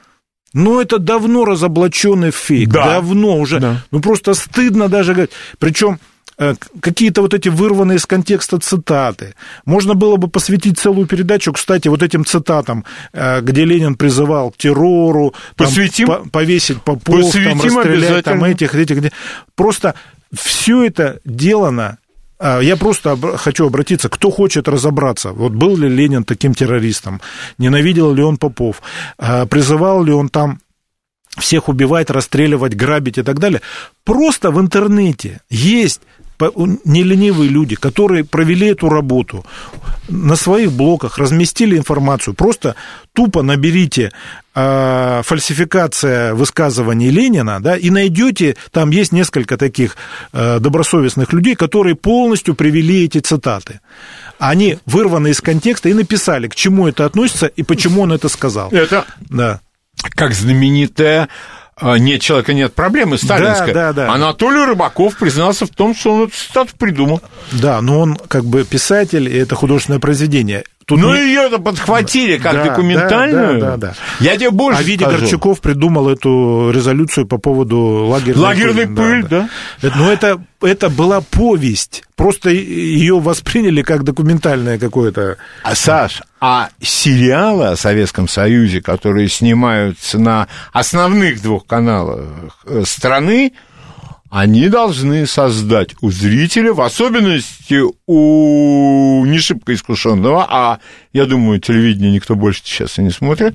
Speaker 4: Ну, это давно разоблаченный фейк, да. Давно уже. Да. Ну, просто стыдно даже говорить. Причем какие-то вот эти вырванные из контекста цитаты. Можно было бы посвятить целую передачу, кстати, вот этим цитатам, где Ленин призывал к террору, там, повесить попов, там, расстрелять там, этих. Просто все это делано. Я просто хочу обратиться, кто хочет разобраться, вот был ли Ленин таким террористом, ненавидел ли он попов, призывал ли он там всех убивать, расстреливать, грабить и так далее. Просто в интернете есть неленивые люди, которые провели эту работу, на своих блогах разместили информацию. Просто тупо наберите фальсификация высказываний Ленина, да, и найдете, там есть несколько таких добросовестных людей, которые полностью привели эти цитаты. Они вырваны из контекста и написали, к чему это относится и почему он это сказал.
Speaker 3: Это
Speaker 4: да.
Speaker 3: Как знаменитая «Нет человека, нет проблемы» сталинская. Да. Анатолий Рыбаков признался в том, что он эту цитату придумал.
Speaker 4: Да, но он как бы писатель, и это художественное произведение.
Speaker 3: Ее-то подхватили как документальную.
Speaker 4: Да.
Speaker 3: Я тебе больше
Speaker 4: скажу. Горчаков придумал эту резолюцию по поводу лагерной пыли. Да. Но это была повесть. Просто ее восприняли как документальное какое-то...
Speaker 3: Саш, сериалы о Советском Союзе, которые снимаются на основных 2 каналах страны, они должны создать у зрителя, в особенности у не шибко искушенного, а я думаю, телевидение никто больше сейчас и не смотрит,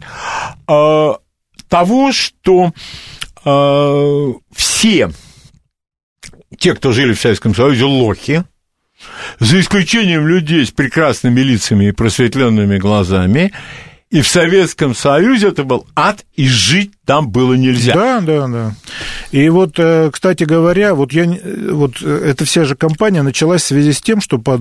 Speaker 3: того, что все те, кто жили в Советском Союзе, лохи, за исключением людей с прекрасными лицами и просветленными глазами, и в Советском Союзе это был ад, и жить там было нельзя.
Speaker 4: Да. И вот, кстати говоря, эта вся же кампания началась в связи с тем, что под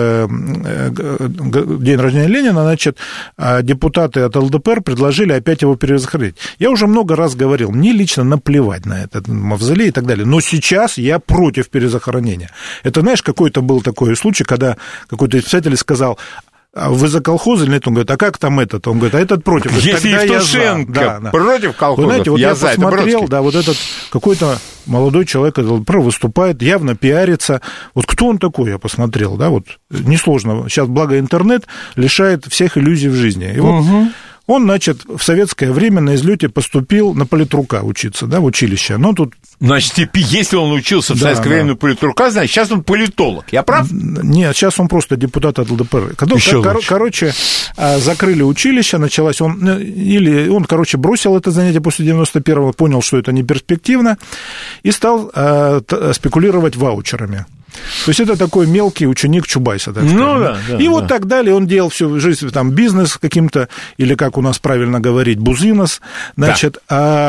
Speaker 4: день рождения Ленина, значит, депутаты от ЛДПР предложили опять его перезахоронить. Я уже много раз говорил, мне лично наплевать на этот мавзолей и так далее, но сейчас я против перезахоронения. Это, знаешь, какой-то был такой случай, когда какой-то писатель сказал: вы за колхоз или нет? Он говорит, а как там этот? Он говорит, а этот против.
Speaker 3: Если Евтушенко против колхозов,
Speaker 4: вы знаете, вот я посмотрел, вот этот какой-то молодой человек выступает, явно пиарится. Вот кто он такой, я посмотрел, да, вот несложно. Сейчас, благо, интернет лишает всех иллюзий в жизни. И вот он, значит, в советское время на излете поступил на политрука учиться, да, в училище. Но тут...
Speaker 3: Значит, если он учился в советское время на политрука, значит, сейчас он политолог. Я прав?
Speaker 4: Нет, сейчас он просто депутат от ЛДПР. Короче, закрыли училище, началось... Он, бросил это занятие после 91-го, понял, что это не перспективно, и стал спекулировать ваучерами. То есть это такой мелкий ученик Чубайса, так сказать. И вот так далее. Он делал всю жизнь там бизнес каким-то, или, как у нас правильно говорить, бузинос. Значит,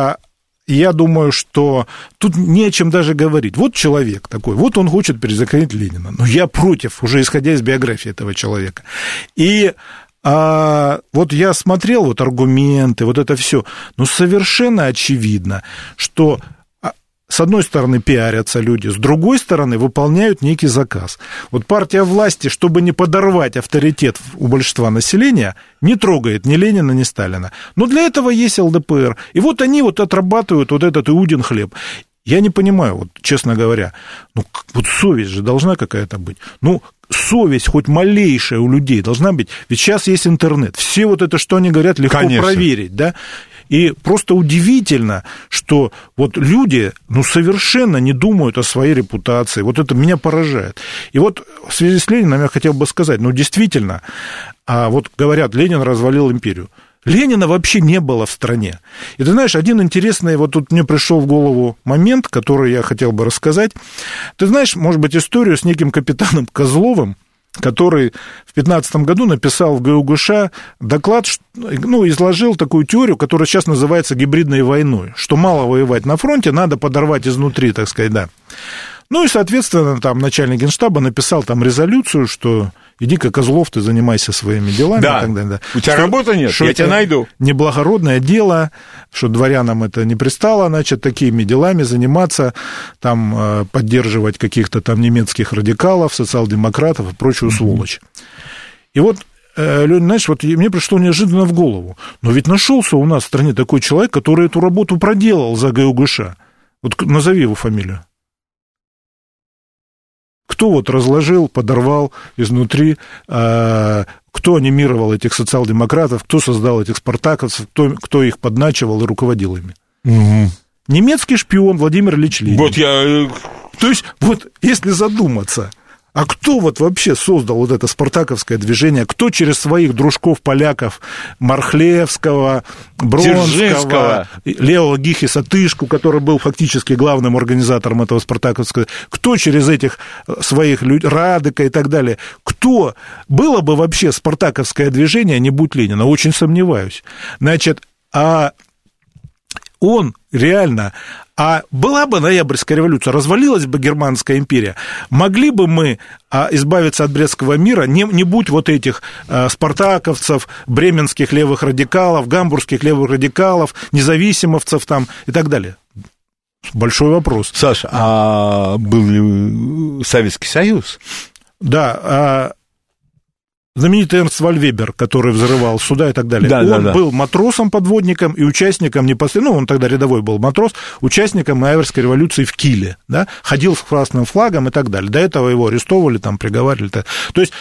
Speaker 4: я думаю, что тут не о чем даже говорить. Вот человек такой, вот он хочет перезахоронить Ленина. Но я против, уже исходя из биографии этого человека. И вот я смотрел вот аргументы, вот это все. Но совершенно очевидно, что... С одной стороны, пиарятся люди, с другой стороны, выполняют некий заказ. Вот партия власти, чтобы не подорвать авторитет у большинства населения, не трогает ни Ленина, ни Сталина. Но для этого есть ЛДПР. И вот они вот отрабатывают вот этот Иудин хлеб. Я не понимаю, вот, честно говоря, вот совесть же должна какая-то быть. Совесть хоть малейшая у людей должна быть. Ведь сейчас есть интернет. Все вот это, что они говорят, легко проверить, да? И просто удивительно, что вот люди, совершенно не думают о своей репутации. Вот это меня поражает. И вот в связи с Лениным я хотел бы сказать, действительно, вот говорят, Ленин развалил империю. Ленина вообще не было в стране. И ты знаешь, один интересный, вот тут мне пришел в голову момент, который я хотел бы рассказать. Ты знаешь, может быть, историю с неким капитаном Козловым, который в 2015 году написал в ГУГШ доклад, изложил такую теорию, которая сейчас называется гибридной войной, что мало воевать на фронте, надо подорвать изнутри, так сказать, да. И, соответственно, там начальник Генштаба написал там резолюцию, что иди-ка, Козлов, ты занимайся своими делами.
Speaker 3: Да.
Speaker 4: И так далее, да.
Speaker 3: У тебя работы нет, я тебя найду.
Speaker 4: Неблагородное дело, что дворянам это не пристало, значит, такими делами заниматься, там, поддерживать каких-то там немецких радикалов, социал-демократов и прочую сволочь. И вот Лёнь, знаешь, вот мне пришло неожиданно в голову, но ведь нашелся у нас в стране такой человек, который эту работу проделал за ГУГШ. Вот назови его фамилию. Кто вот разложил, подорвал изнутри, кто анимировал этих социал-демократов, кто создал этих спартаковцев, кто их подначивал и руководил ими? Угу. Немецкий шпион Владимир Ильич Ленин.
Speaker 3: Вот я...
Speaker 4: То есть, вот если задуматься, а кто вот вообще создал вот это спартаковское движение, кто через своих дружков-поляков Мархлевского, Бронского, Лео Гихиса Тышку, который был фактически главным организатором этого спартаковского, кто через этих своих людей, Радыка и так далее, кто было бы вообще спартаковское движение, не будь Ленина? Очень сомневаюсь. Значит, он реально... А была бы Ноябрьская революция, развалилась бы Германская империя, могли бы мы избавиться от Брестского мира, не будь вот этих спартаковцев, бременских левых радикалов, гамбургских левых радикалов, независимовцев там и так далее? Большой вопрос.
Speaker 3: Саша, а был ли Советский Союз?
Speaker 4: Да, знаменитый Эрнст Вальвебер, который взрывал суда и так далее, он был матросом-подводником и участником непосредственно, он тогда рядовой был матрос, участником Ноябрьской революции в Киле, да, ходил с красным флагом и так далее. До этого его арестовывали, там, приговаривали. То есть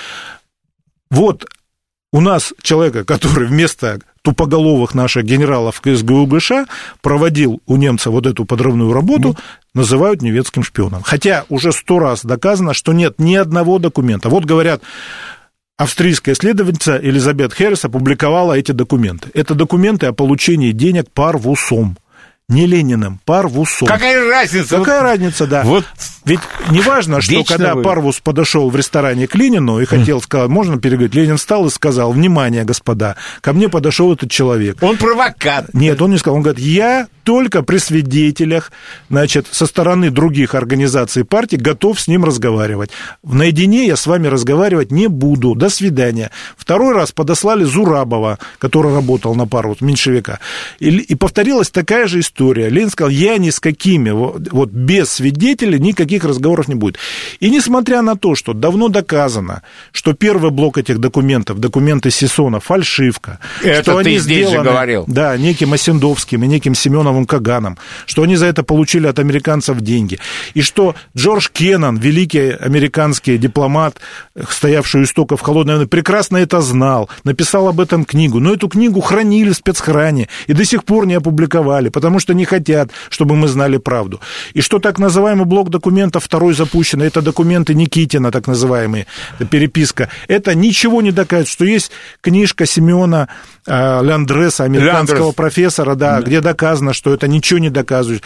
Speaker 4: вот у нас человека, который вместо тупоголовых наших генералов из ГУГШ проводил у немца вот эту подрывную работу, называют немецким шпионом. Хотя уже 100 раз доказано, что нет ни одного документа. Вот говорят... Австрийская исследовательница Элизабет Хэррис опубликовала эти документы. Это документы о получении денег Парвусом. Не Лениным, Парвусом.
Speaker 3: Какая разница?
Speaker 4: Какая разница, да. Вот. Ведь не важно, что когда Парвус подошел в ресторане к Ленину и хотел сказать, можно переговорить, Ленин встал и сказал: внимание, господа, ко мне подошел этот человек.
Speaker 3: Он провокатор.
Speaker 4: Нет, он не сказал, он говорит, я только при свидетелях, значит, со стороны других организаций партии готов с ним разговаривать. Наедине я с вами разговаривать не буду. До свидания. Второй раз подослали Зурабова, который работал на Парвус, меньшевика. И повторилась такая же история. Ленин сказал, я ни с какими, вот без свидетелей никаких разговоров не будет. И несмотря на то, что давно доказано, что первый блок этих документов, документы Сессона, фальшивка,
Speaker 3: это
Speaker 4: что
Speaker 3: ты
Speaker 4: они
Speaker 3: здесь
Speaker 4: сделаны,
Speaker 3: же говорил.
Speaker 4: Да, неким Осендовским и неким Семеновым Каганом, что они за это получили от американцев деньги, и что Джордж Кеннон, великий американский дипломат, стоявший у истоков холодной войны, прекрасно это знал, написал об этом книгу, но эту книгу хранили в спецхране и до сих пор не опубликовали, потому что не хотят, чтобы мы знали правду. И что так называемый блок документов второй запущен, это документы Никитина, так называемые, переписка, это ничего не доказывает, что есть книжка Симеона Ляндреса, американского профессора, да, где доказано, что это ничего не доказывает.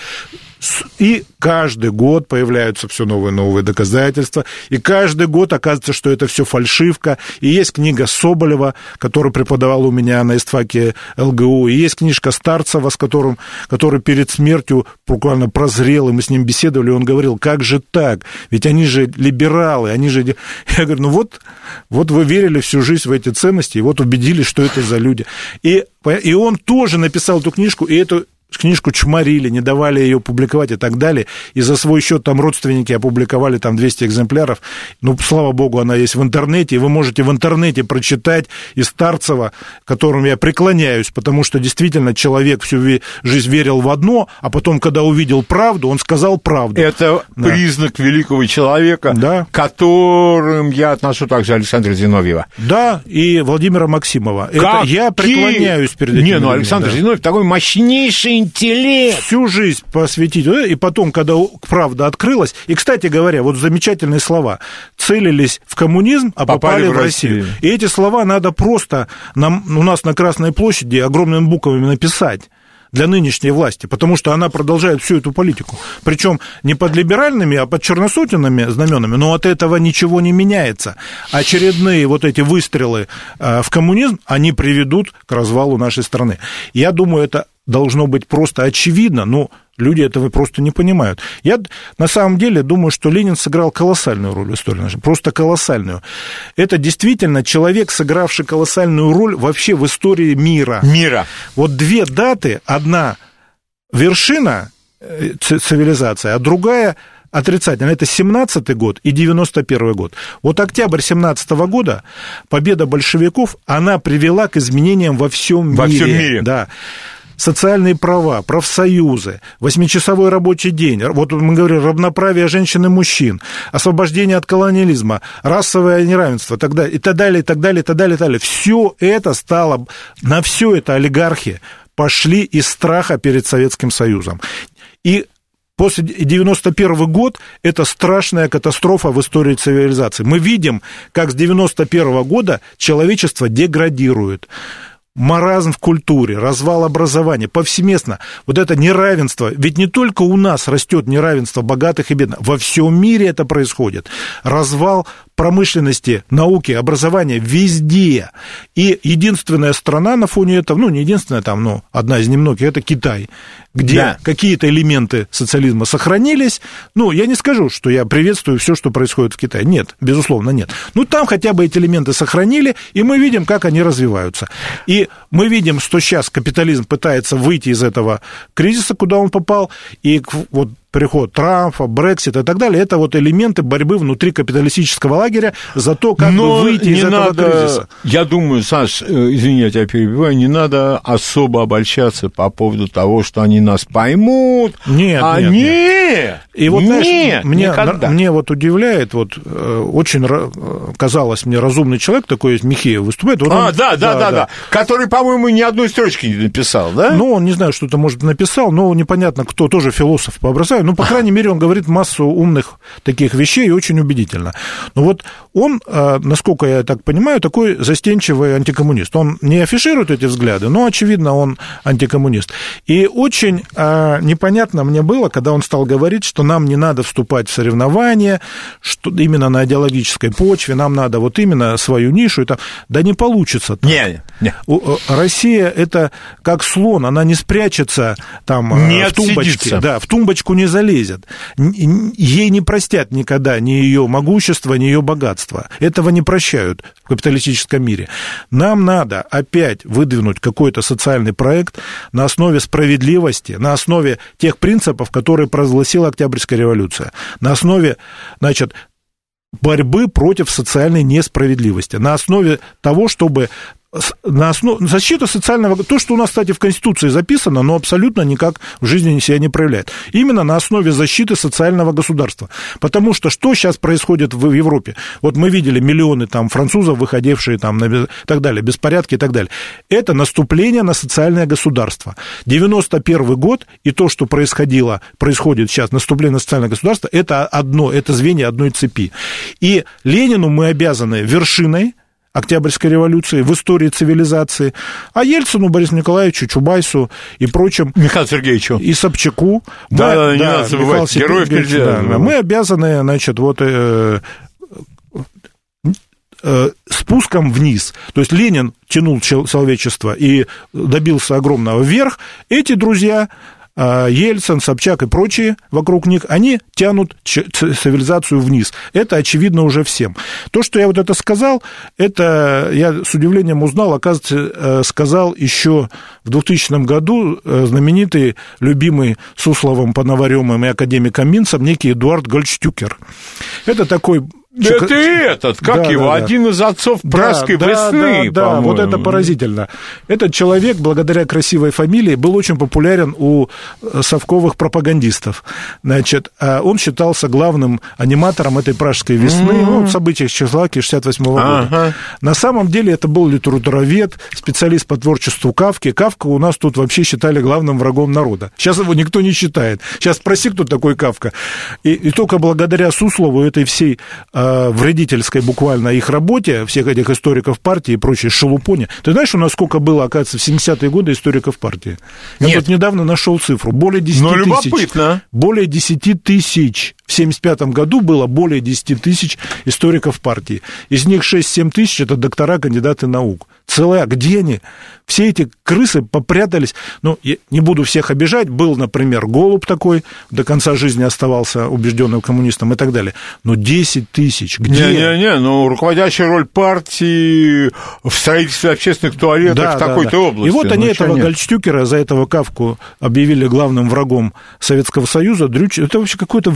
Speaker 4: И каждый год появляются все новые и новые доказательства, и каждый год оказывается, что это все фальшивка. И есть книга Соболева, который преподавал у меня на истфаке ЛГУ, и есть книжка Старцева, который перед смертью буквально прозрел, и мы с ним беседовали, и он говорил, как же так? Ведь они же либералы, они же... Я говорю, ну вот вы верили всю жизнь в эти ценности, и вот убедились, что это за люди. И он тоже написал эту книжку, и эту книжку чморили, не давали ее публиковать и так далее, и за свой счет там родственники опубликовали там 200 экземпляров, ну, слава богу, она есть в интернете, и вы можете в интернете прочитать из Старцева, которому я преклоняюсь, потому что действительно человек всю жизнь верил в одно, а потом, когда увидел правду, он сказал правду.
Speaker 3: Это признак великого человека, которым я отношу также Александра Зиновьева.
Speaker 4: Да, и Владимира Максимова. Это я преклоняюсь перед этим.
Speaker 3: Не, ну Александр Зиновьев такой мощнейший интеллект.
Speaker 4: Всю жизнь посвятить. И потом, когда правда открылась, и, кстати говоря, вот замечательные слова, целились в коммунизм, а попали в Россию. И эти слова надо просто у нас на Красной площади огромными буквами написать для нынешней власти, потому что она продолжает всю эту политику. Причем не под либеральными, а под черносотенными знаменами, но от этого ничего не меняется. Очередные вот эти выстрелы в коммунизм, они приведут к развалу нашей страны. Я думаю, это должно быть просто очевидно, но люди этого просто не понимают. Я на самом деле думаю, что Ленин сыграл колоссальную роль в истории нашей, просто колоссальную. Это действительно человек, сыгравший колоссальную роль вообще в истории мира. Вот две даты, одна вершина цивилизации, а другая отрицательно. Это 17-й год и 91-й год. Вот октябрь 17-го года, победа большевиков, она привела к изменениям во всем мире.
Speaker 3: Во всем мире.
Speaker 4: Да. Социальные права, профсоюзы, 8-часовой рабочий день, вот мы говорим, равноправие женщин и мужчин, освобождение от колониализма, расовое неравенство, и так далее, и так далее, и так далее, и так далее, и так далее. Все это стало, на все это олигархи пошли из страха перед Советским Союзом. И после 91 год это страшная катастрофа в истории цивилизации. Мы видим, как с 91 года человечество деградирует. Маразм в культуре, развал образования, повсеместно. Вот это неравенство, ведь не только у нас растет неравенство богатых и бедных, во всем мире это происходит. Развал промышленности, науки, образования везде. И единственная страна на фоне этого, ну, не единственная там, но одна из немногих, это Китай, где какие-то элементы социализма сохранились. Ну, я не скажу, что я приветствую все, что происходит в Китае. Нет, безусловно, нет. Ну, там хотя бы эти элементы сохранили, и мы видим, как они развиваются. И мы видим, что сейчас капитализм пытается выйти из этого кризиса, куда он попал, и вот приход Трампа, Брексит и так далее, это вот элементы борьбы внутри капиталистического лагеря за то, как бы выйти из этого кризиса.
Speaker 3: Я думаю, Саш, извини, я тебя перебиваю, не надо особо обольщаться по поводу того, что они нас поймут.
Speaker 4: Нет. И вот, знаешь, мне вот удивляет, вот очень казалось мне разумный человек, такой есть Михеев выступает. Вот да, который, по-моему, ни одной строчки не написал, да? Ну, он, не знаю, что-то, может, написал, но непонятно, кто, тоже философ по образованию. Ну, по крайней мере, он говорит массу умных таких вещей и очень убедительно. Но вот он, насколько я так понимаю, такой застенчивый антикоммунист. Он не афиширует эти взгляды, но, очевидно, он антикоммунист. И очень непонятно мне было, когда он стал говорить, что нам не надо вступать в соревнования, что именно на идеологической почве, нам надо вот именно свою нишу. И там. Да не получится так.
Speaker 3: Не.
Speaker 4: Россия – это как слон, она не спрячется там в тумбочке. Да, в тумбочку не залезет. Ей не простят никогда ни ее могущество, ни ее богатство. Этого не прощают в капиталистическом мире. Нам надо опять выдвинуть какой-то социальный проект на основе справедливости, на основе тех принципов, которые провозгласила Октябрьская революция, на основе, значит, борьбы против социальной несправедливости, на основе того, чтобы защита социального... То, что у нас, кстати, в Конституции записано, но абсолютно никак в жизни себя не проявляет. Именно на основе защиты социального государства. Потому что сейчас происходит в Европе? Вот мы видели миллионы там французов, выходившие там, и так далее, беспорядки и так далее. Это наступление на социальное государство. 91 год и то, что происходит сейчас, наступление на социальное государство, это звенья одной цепи. И Ленину мы обязаны вершиной Октябрьской революции, в истории цивилизации, а Ельцину, Борису Николаевичу, Чубайсу и прочим...
Speaker 3: Михаилу Сергеевичу.
Speaker 4: И Собчаку.
Speaker 3: Не надо забывать, героев нельзя.
Speaker 4: Мы обязаны, значит, вот... спуском вниз. То есть Ленин тянул человечество и добился огромного вверх. Эти друзья... Ельцин, Собчак и прочие вокруг них, они тянут цивилизацию вниз. Это очевидно уже всем. То, что я вот это сказал, это я с удивлением узнал, оказывается, сказал еще в 2000 году знаменитый, любимый Сусловым, Пономарёвым и академиком Минцем некий Эдуард Гольдштюкер. Это такой...
Speaker 3: Это один из отцов Пражской весны,
Speaker 4: да, вот это поразительно. Этот человек, благодаря красивой фамилии, был очень популярен у совковых пропагандистов. Значит, он считался главным аниматором этой Пражской весны, в событиях Чехословакии 68 года. На самом деле это был литературовед, специалист по творчеству Кафки. Кафка у нас тут вообще считали главным врагом народа. Сейчас его никто не считает. Сейчас спроси, кто такой Кафка. И только благодаря Суслову, этой всей вредительской буквально их работе, всех этих историков партии и прочей шелупоне. Ты знаешь, у нас сколько было, оказывается, в 70-е годы историков партии? Я тут недавно нашел цифру. Более 10 тысяч.
Speaker 3: Любопытно.
Speaker 4: Более 10 тысяч. В 1975 году было более 10 тысяч историков партии. Из них 6-7 тысяч – это доктора, кандидаты наук. Где они? Все эти крысы попрятались. Ну, я не буду всех обижать. Был, например, Голуб такой, до конца жизни оставался убежденным коммунистом и так далее. Но 10 тысяч. Где?
Speaker 3: Руководящая роль партии в строительстве общественных туалетов в такой-то области.
Speaker 4: И вот они этого Гольдштюкера, за этого Кафку объявили главным врагом Советского Союза. Это вообще какое-то вредительство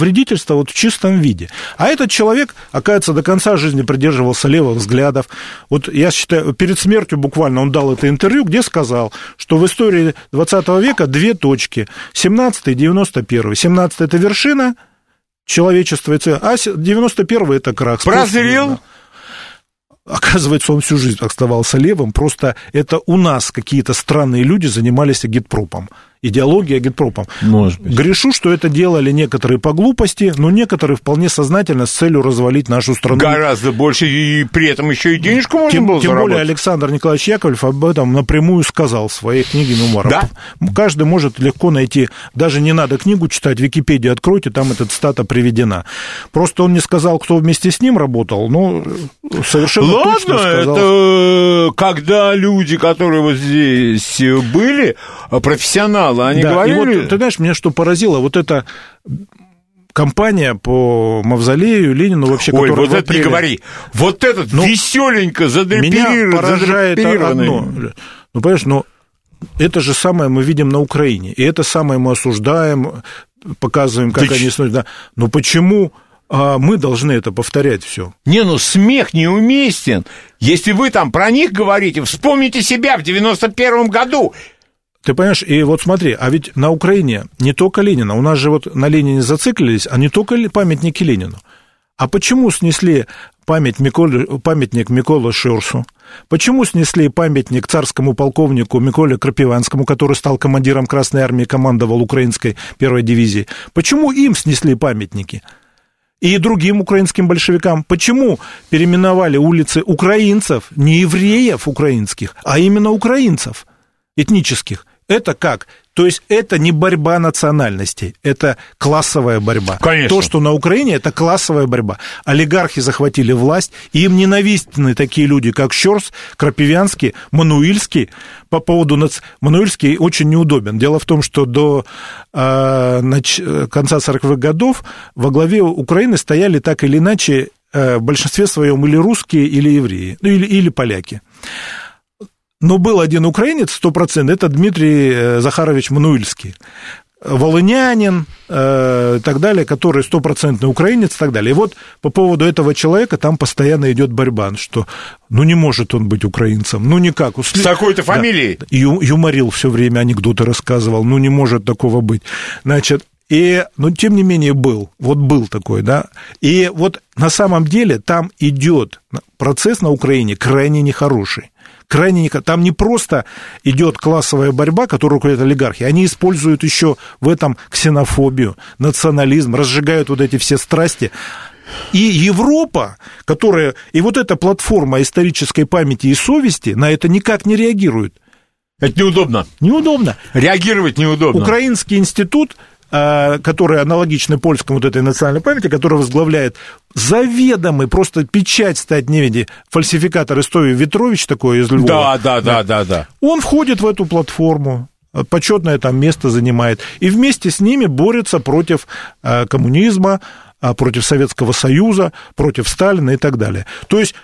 Speaker 4: просто вот в чистом виде. А этот человек, оказывается, до конца жизни придерживался левых взглядов. Вот я считаю, перед смертью буквально он дал это интервью, где сказал, что в истории 20 века две точки, 17-й и 91-й. 17-й – это вершина человечества, а 91-й – это крах.
Speaker 3: Прозрел?
Speaker 4: Оказывается, он всю жизнь оставался левым, просто это у нас какие-то странные люди занимались агитпропом. Идеология агитпропом.
Speaker 3: Может быть.
Speaker 4: Грешу, что это делали некоторые по глупости, но некоторые вполне сознательно с целью развалить нашу страну.
Speaker 3: Гораздо больше, и при этом еще и денежку можно было заработать.
Speaker 4: Тем более Александр Николаевич Яковлев об этом напрямую сказал в своей книге «Мемуары».
Speaker 3: Да?
Speaker 4: Каждый может легко найти, даже не надо книгу читать, Википедию откройте, там эта цитата приведена. Просто он не сказал, кто вместе с ним работал, но совершенно точно сказал.
Speaker 3: Это когда люди, которые вот здесь были, профессионалы, они говорили...
Speaker 4: И вот, ты знаешь, меня что поразило, вот эта кампания по мавзолею Ленину вообще...
Speaker 3: Ой, вот это не говори. Вот этот веселенько задрапированный...
Speaker 4: Меня поражает одно. Ну, понимаешь, это же самое мы видим на Украине, и это самое мы осуждаем, показываем, как они... Но почему... мы должны это повторять все.
Speaker 3: Смех неуместен. Если вы там про них говорите, вспомните себя в 91-м году.
Speaker 4: Ты понимаешь, и вот смотри, а ведь на Украине не только Ленина, у нас же вот на Ленине зациклились, а не только памятники Ленину. А почему снесли памятник Миколе Ширсу? Почему снесли памятник царскому полковнику Миколе Крапиванскому, который стал командиром Красной Армии, командовал украинской первой дивизией? Почему им снесли памятники? И другим украинским большевикам. Почему переименовали улицы украинцев, не евреев украинских, а именно украинцев этнических? Это как? То есть это не борьба национальностей, это классовая борьба.
Speaker 3: Конечно.
Speaker 4: То, что на Украине, это классовая борьба. Олигархи захватили власть, и им ненавистны такие люди, как Щорс, Крапивянский, Мануильский. По поводу... Мануильский очень неудобен. Дело в том, что до конца 40-х годов во главе Украины стояли так или иначе в большинстве своем или русские, или евреи, или поляки. Но был один украинец, 100%, это Дмитрий Захарович Мануильский, волынянин и так далее, который 100% украинец и так далее. И вот по поводу этого человека там постоянно идет борьба, что не может он быть украинцем, никак.
Speaker 3: С такой-то фамилией?
Speaker 4: Да, юморил все время, анекдоты рассказывал, не может такого быть. Значит, тем не менее, был такой, да. И вот на самом деле там идет процесс на Украине крайне нехороший. Там не просто идет классовая борьба, которую руководят олигархи, они используют еще в этом ксенофобию, национализм, разжигают вот эти все страсти. И Европа, и вот эта платформа исторической памяти и совести на это никак не реагирует.
Speaker 3: Это неудобно.
Speaker 4: Неудобно.
Speaker 3: Реагировать неудобно.
Speaker 4: Украинский институт, который аналогичный польскому вот этой национальной памяти, который возглавляет заведомый, просто печать стать не види, фальсификатор истории Ветрович такой из Львова.
Speaker 3: Да.
Speaker 4: Он входит в эту платформу, почетное там место занимает, и вместе с ними борется против коммунизма, против Советского Союза, против Сталина и так далее. То есть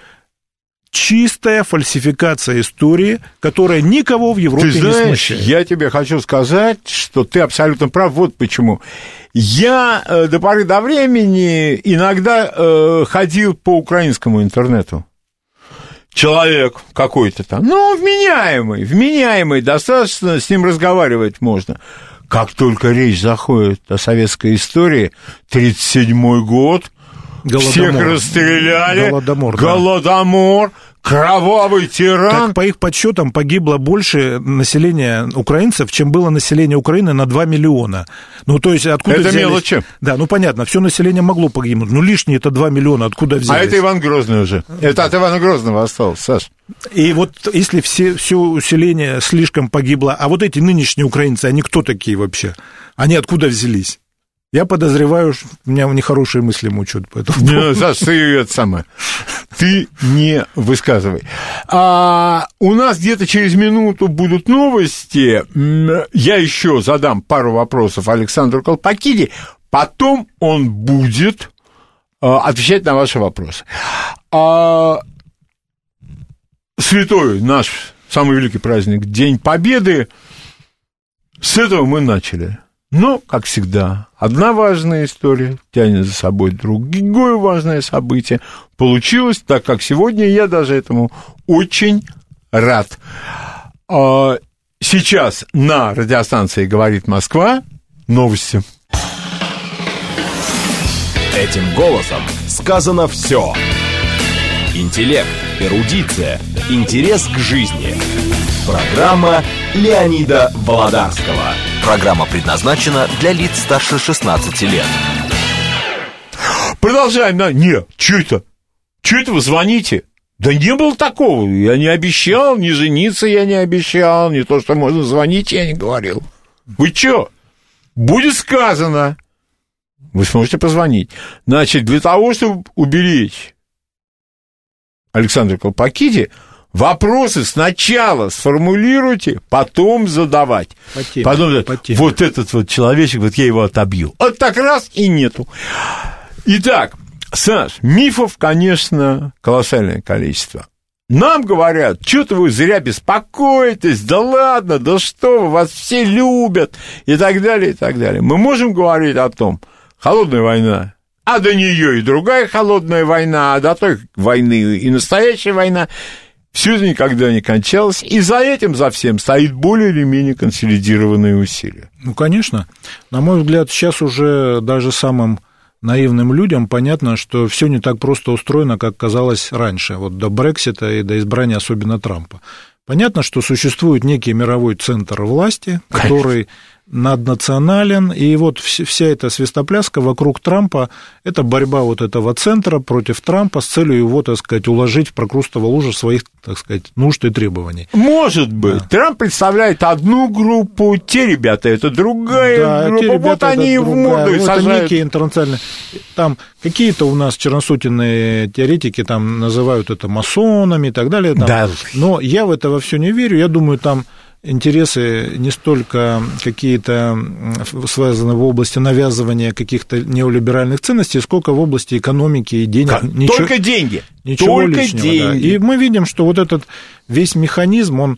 Speaker 4: чистая фальсификация истории, которая никого в Европе не смущает.
Speaker 3: Я тебе хочу сказать, что ты абсолютно прав. Вот почему. Я до поры до времени иногда ходил по украинскому интернету. Человек какой-то там, вменяемый, достаточно с ним разговаривать можно. Как только речь заходит о советской истории, 1937 год, всех расстреляли, Голодомор, кровавый тиран.
Speaker 4: Так, по их подсчетам, погибло больше населения украинцев, чем было население Украины на 2 миллиона. То есть откуда
Speaker 3: это
Speaker 4: взялись...
Speaker 3: мелочи.
Speaker 4: Да, понятно, все население могло погибнуть, лишние это 2 миллиона, откуда взялись?
Speaker 3: А это Иван Грозный уже. Это от Ивана Грозного осталось, Саш.
Speaker 4: И вот если все население слишком погибло, а вот эти нынешние украинцы, они кто такие вообще? Они откуда взялись? Я подозреваю, что у меня нехорошие мысли мучают по этому поводу.
Speaker 3: Саш, ты не высказывай. У нас где-то через минуту будут новости. Я еще задам пару вопросов Александру Колпакиди. Потом он будет отвечать на ваши вопросы. Святой наш самый великий праздник, День Победы. С этого мы начали. Но, как всегда, одна важная история тянет за собой другое важное событие. Получилось так, как сегодня, я даже этому очень рад. Сейчас на радиостанции «Говорит Москва» новости.
Speaker 1: Этим голосом сказано все. Интеллект, эрудиция, интерес к жизни. Программа Леонида Володарского.
Speaker 2: Программа предназначена для лиц старше 16 лет.
Speaker 3: Продолжаем. Нет, что это? Что это вы звоните? Да не было такого. Я не обещал, не жениться я не обещал, не то, что можно звонить, я не говорил. Вы что? Будет сказано. Вы сможете позвонить. Значит, для того, чтобы уберечь Александра Колпакиди, вопросы сначала сформулируйте, потом задавать. Потом, вот этот вот человечек, вот я его отобью. Вот так раз и нету. Итак, Саш, мифов, конечно, колоссальное количество. Нам говорят, что-то вы зря беспокоитесь, да ладно, да что вы, вас все любят, и так далее, и так далее. Мы можем говорить о том, холодная война, а до нее и другая холодная война, а до той войны и настоящая война, все это никогда не кончалось, и за этим, за всем стоит более или менее консолидированные усилия.
Speaker 4: Ну, конечно. На мой взгляд, сейчас уже даже самым наивным людям понятно, что все не так просто устроено, как казалось раньше, вот до Брексита и до избрания особенно Трампа. Понятно, что существует некий мировой центр власти, который наднационален, и вот вся эта свистопляска вокруг Трампа – это борьба вот этого центра против Трампа с целью его, так сказать, уложить в прокрустово лужу своих, так сказать, нужд и требований.
Speaker 3: Может быть. Да. Трамп представляет одну группу, те ребята – это другая группа, те вот они в морду и сажают.
Speaker 4: Это некие интернациональные. Там какие-то у нас черносотенные теоретики там называют это масонами и так далее. Там. Да. Но я в это во все не верю, я думаю, там интересы не столько какие-то связаны в области навязывания каких-то неолиберальных ценностей, сколько в области экономики и денег.
Speaker 3: Только деньги.
Speaker 4: Ничего только лишнего. Деньги. Да. И мы видим, что вот этот весь механизм, он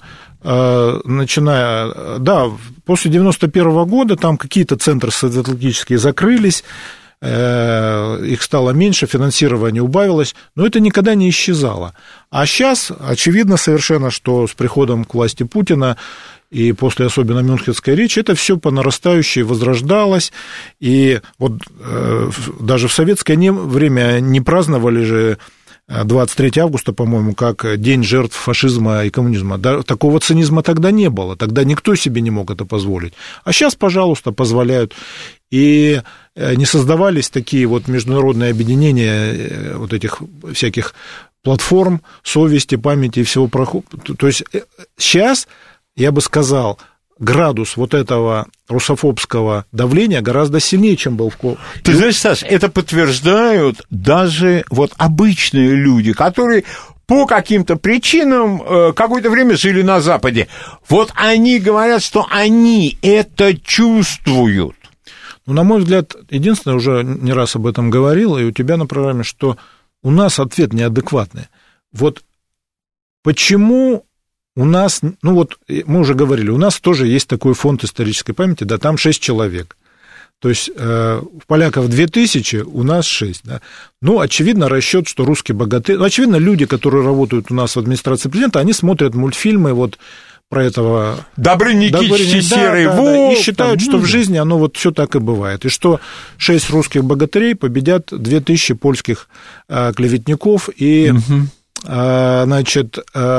Speaker 4: начиная... Да, после 91 года там какие-то центры светлоатлантические закрылись, их стало меньше, финансирование убавилось, но это никогда не исчезало. А сейчас очевидно совершенно, что с приходом к власти Путина и после особенно мюнхенской речи это все по нарастающей возрождалось, и вот даже в советское время не праздновали же 23 августа, по-моему, как День жертв фашизма и коммунизма. Да, такого цинизма тогда не было, тогда никто себе не мог это позволить. А сейчас, пожалуйста, позволяют. И не создавались такие вот международные объединения вот этих всяких платформ совести, памяти и всего прочего. То есть сейчас, я бы сказал, градус вот этого русофобского давления гораздо сильнее, чем был в...
Speaker 3: Ты знаешь, Саш, это подтверждают даже вот обычные люди, которые по каким-то причинам какое-то время жили на Западе. Вот они говорят, что они это чувствуют.
Speaker 4: Ну, на мой взгляд, единственное, уже не раз об этом говорил, и у тебя на программе, что у нас ответ неадекватный. Вот почему у нас, ну вот мы уже говорили, у нас тоже есть такой фонд исторической памяти, да, там 6 человек. То есть поляков 2000, у нас 6. Да. Ну, очевидно, расчет, что русские богатыри... Ну, очевидно, люди, которые работают у нас в администрации президента, они смотрят мультфильмы вот про этого...
Speaker 3: Добрыня Никитич, Серый Волк.
Speaker 4: И считают, что в жизни оно вот все так и бывает. И что 6 русских богатырей победят 2000 польских клеветников и... Значит,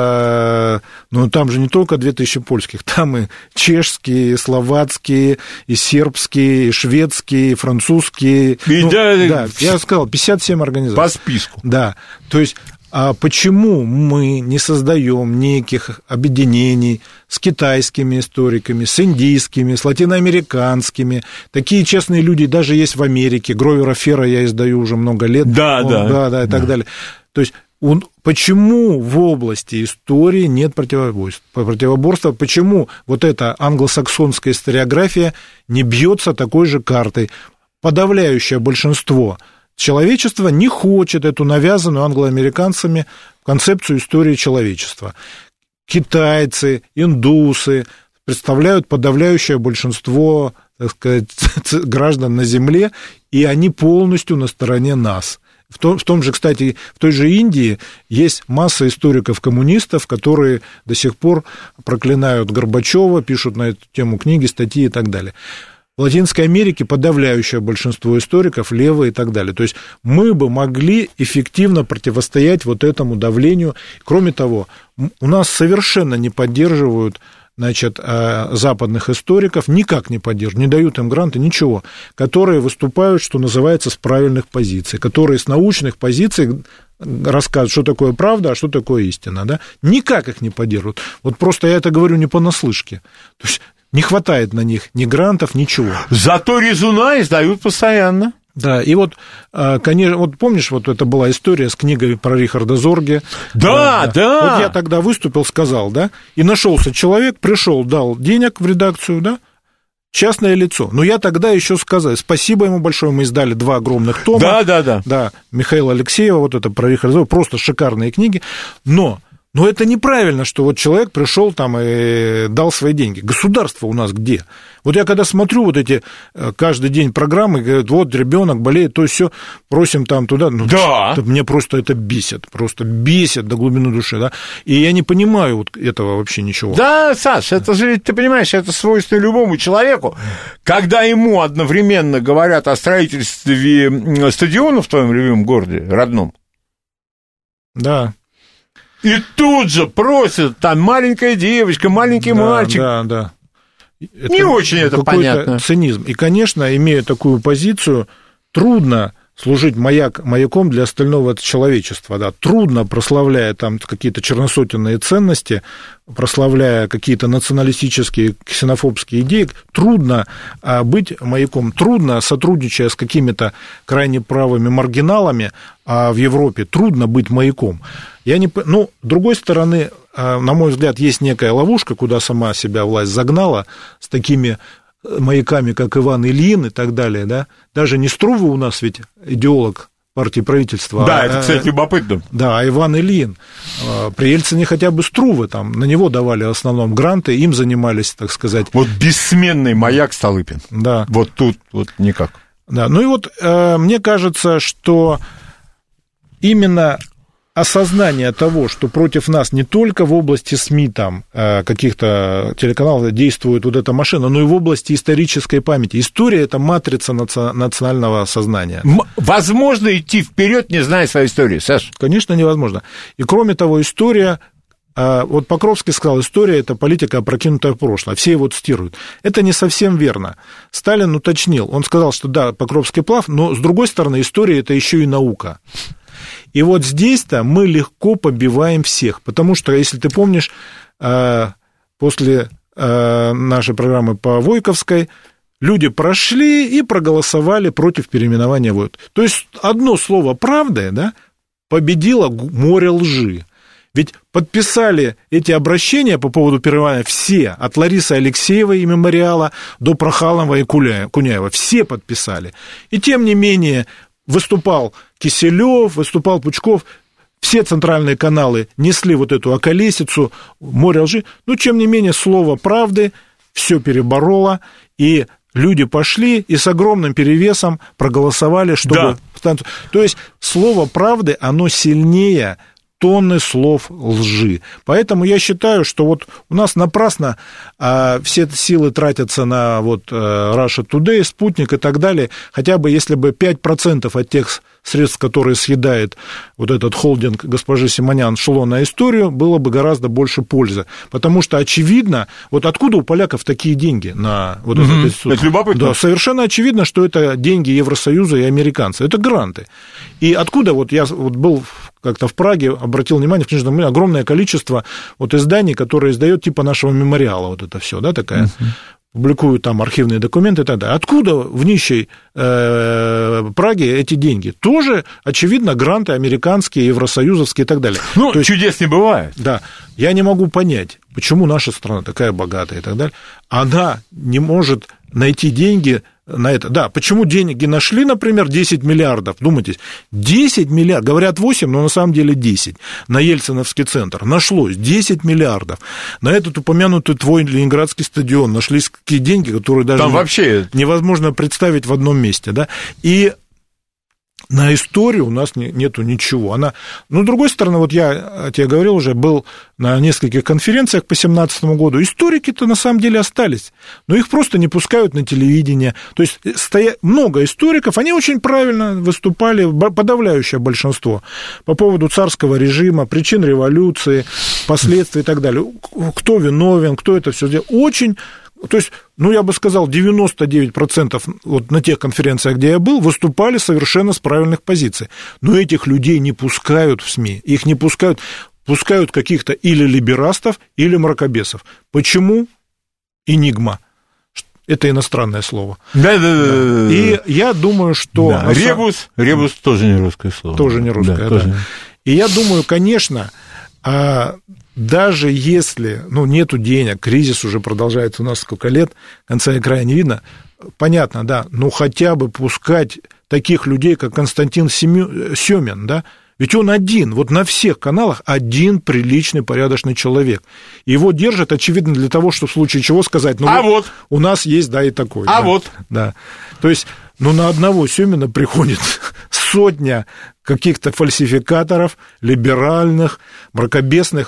Speaker 4: ну, там же не только 2000 польских, там и чешские, и словацкие, и сербские, и шведские, и французские. И ну, да, я сказал, 57 организаций.
Speaker 3: По списку.
Speaker 4: Да, то есть, а почему мы не создаем неких объединений с китайскими историками, с индийскими, с латиноамериканскими? Такие честные люди даже есть в Америке. Гровера Ферра я издаю уже много лет. Да, и так далее. То есть, почему в области истории нет противоборства? Почему вот эта англосаксонская историография не бьется такой же картой? Подавляющее большинство человечества не хочет эту навязанную англоамериканцами концепцию истории человечества. Китайцы, индусы представляют подавляющее большинство так сказать, граждан на земле, и они полностью на стороне нас. В том же, кстати, в той же Индии есть масса историков-коммунистов, которые до сих пор проклинают Горбачева, пишут на эту тему книги, статьи и так далее. В Латинской Америке подавляющее большинство историков левые и так далее. То есть мы бы могли эффективно противостоять вот этому давлению. Кроме того, у нас совершенно не поддерживают, значит, западных историков, никак не поддерживают, не дают им гранты, ничего, которые выступают, что называется, с правильных позиций, которые с научных позиций рассказывают, что такое правда, а что такое истина, да? Никак их не поддерживают. Вот просто я это говорю не понаслышке. То есть не хватает на них ни грантов, ничего.
Speaker 3: Зато резуна издают постоянно.
Speaker 4: Да, и вот, конечно, вот помнишь, вот это была история с книгой про Рихарда Зорге?
Speaker 3: Да.
Speaker 4: Вот я тогда выступил, сказал, да, и нашелся человек, пришел, дал денег в редакцию, да, частное лицо. Но я тогда еще сказал, спасибо ему большое, мы издали 2 огромных тома. Да, Михаила Алексеева, вот это про Рихарда Зорге, просто шикарные книги, но это неправильно, что вот человек пришел там и дал свои деньги. Государство у нас где? Вот я когда смотрю вот эти каждый день программы, говорят, вот ребенок болеет, то все, просим там туда. Мне просто это бесит до глубины души, да. И я не понимаю вот этого вообще ничего.
Speaker 3: Да, Саш, это же, ты понимаешь, это свойственно любому человеку. Когда ему одновременно говорят о строительстве стадиона в твоем любимом городе, родном.
Speaker 4: Да.
Speaker 3: И тут же просят, там, маленькая девочка, маленький мальчик.
Speaker 4: Да.
Speaker 3: Не очень это понятно.
Speaker 4: Цинизм. И, конечно, имея такую позицию, трудно служить маяком для остального человечества, да, трудно, прославляя там какие-то черносотенные ценности, прославляя какие-то националистические, ксенофобские идеи, трудно быть маяком, трудно, сотрудничая с какими-то крайне правыми маргиналами в Европе, трудно быть маяком. С другой стороны, на мой взгляд, есть некая ловушка, куда сама себя власть загнала, с такими маяками, как Иван Ильин и так далее, да, даже не Струве у нас ведь идеолог партии правительства.
Speaker 3: Да, это, кстати, любопытно.
Speaker 4: Да, а Иван Ильин. При Ельцине хотя бы Струве, там, на него давали в основном гранты, им занимались, так сказать.
Speaker 3: Вот бессменный маяк Столыпин.
Speaker 4: Да.
Speaker 3: Вот тут вот никак.
Speaker 4: Да, ну и вот мне кажется, что именно осознание того, что против нас не только в области СМИ, там, каких-то телеканалов действует вот эта машина, но и в области исторической памяти. История – это матрица национального сознания.
Speaker 3: Возможно идти вперед, не зная своей истории, Саш?
Speaker 4: Конечно, невозможно. И кроме того, история, вот Покровский сказал, история – это политика, опрокинутая в прошлое. Все его цитируют. Это не совсем верно. Сталин уточнил, он сказал, что да, Покровский прав, но, с другой стороны, история – это еще и наука. И вот здесь-то мы легко побиваем всех, потому что, если ты помнишь, после нашей программы по Войковской люди прошли и проголосовали против переименования войск. То есть одно слово «правда», да, победило море лжи. Ведь подписали эти обращения по поводу переименования все, от Ларисы Алексеевой и мемориала до Прохалова и Куняева, все подписали. И тем не менее выступал Киселёв, выступал Пучков, все центральные каналы несли вот эту околесицу, море лжи, но, тем не менее, слово правды все перебороло, и люди пошли и с огромным перевесом проголосовали, чтобы... Да. То есть слово правды, оно сильнее тонны слов лжи. Поэтому я считаю, что вот у нас напрасно все силы тратятся на вот Russia Today, Спутник и так далее. Хотя бы если бы 5% от тех средств, которые съедает вот этот холдинг госпожи Симонян, шло на историю, было бы гораздо больше пользы. Потому что очевидно, вот откуда у поляков такие деньги на вот этот институт?
Speaker 3: Это любопытно.
Speaker 4: Да, совершенно очевидно, что это деньги Евросоюза и американцев. Это гранты. И откуда, вот я вот был как-то в Праге, обратил внимание, в книжном мире огромное количество вот изданий, которые издают типа нашего мемориала, вот это все, да, такая, публикуют там архивные документы и так далее. Откуда в нищей Праге эти деньги? Тоже, очевидно, гранты американские, евросоюзовские и так далее.
Speaker 3: Ну, то есть, чудес не бывает.
Speaker 4: Да, я не могу понять, почему наша страна такая богатая и так далее, она не может найти деньги на это. Да, почему деньги нашли, например, 10 миллиардов? Думайте, 10 миллиардов, говорят 8, но на самом деле 10. На Ельциновский центр нашлось 10 миллиардов. На этот упомянутый твой Ленинградский стадион нашлись какие деньги, которые даже вообще невозможно представить в одном месте. Да? И на историю у нас нету ничего. Но, с другой стороны, вот я тебе говорил уже, был на нескольких конференциях по 2017 году. Историки-то на самом деле остались, но их просто не пускают на телевидение. То есть много историков, они очень правильно выступали, подавляющее большинство, по поводу царского режима, причин революции, последствий и так далее. Кто виновен, кто это все сделал. Очень... То есть, я бы сказал, 99% вот на тех конференциях, где я был, выступали совершенно с правильных позиций. Но этих людей не пускают в СМИ, их не пускают каких-то или либерастов, или мракобесов. Почему? Энигма. Это иностранное слово. Да. И я думаю, что...
Speaker 3: Да. Ребус тоже не русское слово.
Speaker 4: Тоже не русское, да. И я думаю, конечно... Даже если, нету денег, кризис уже продолжается у нас сколько лет, конца и края не видно, понятно, да, хотя бы пускать таких людей, как Константин Семин, да, ведь он один, вот на всех каналах один приличный, порядочный человек. Его держат, очевидно, для того, чтобы в случае чего сказать, у нас есть, да, и такой. Да. То есть, на одного Семина приходит сотня каких-то фальсификаторов, либеральных, мракобесных,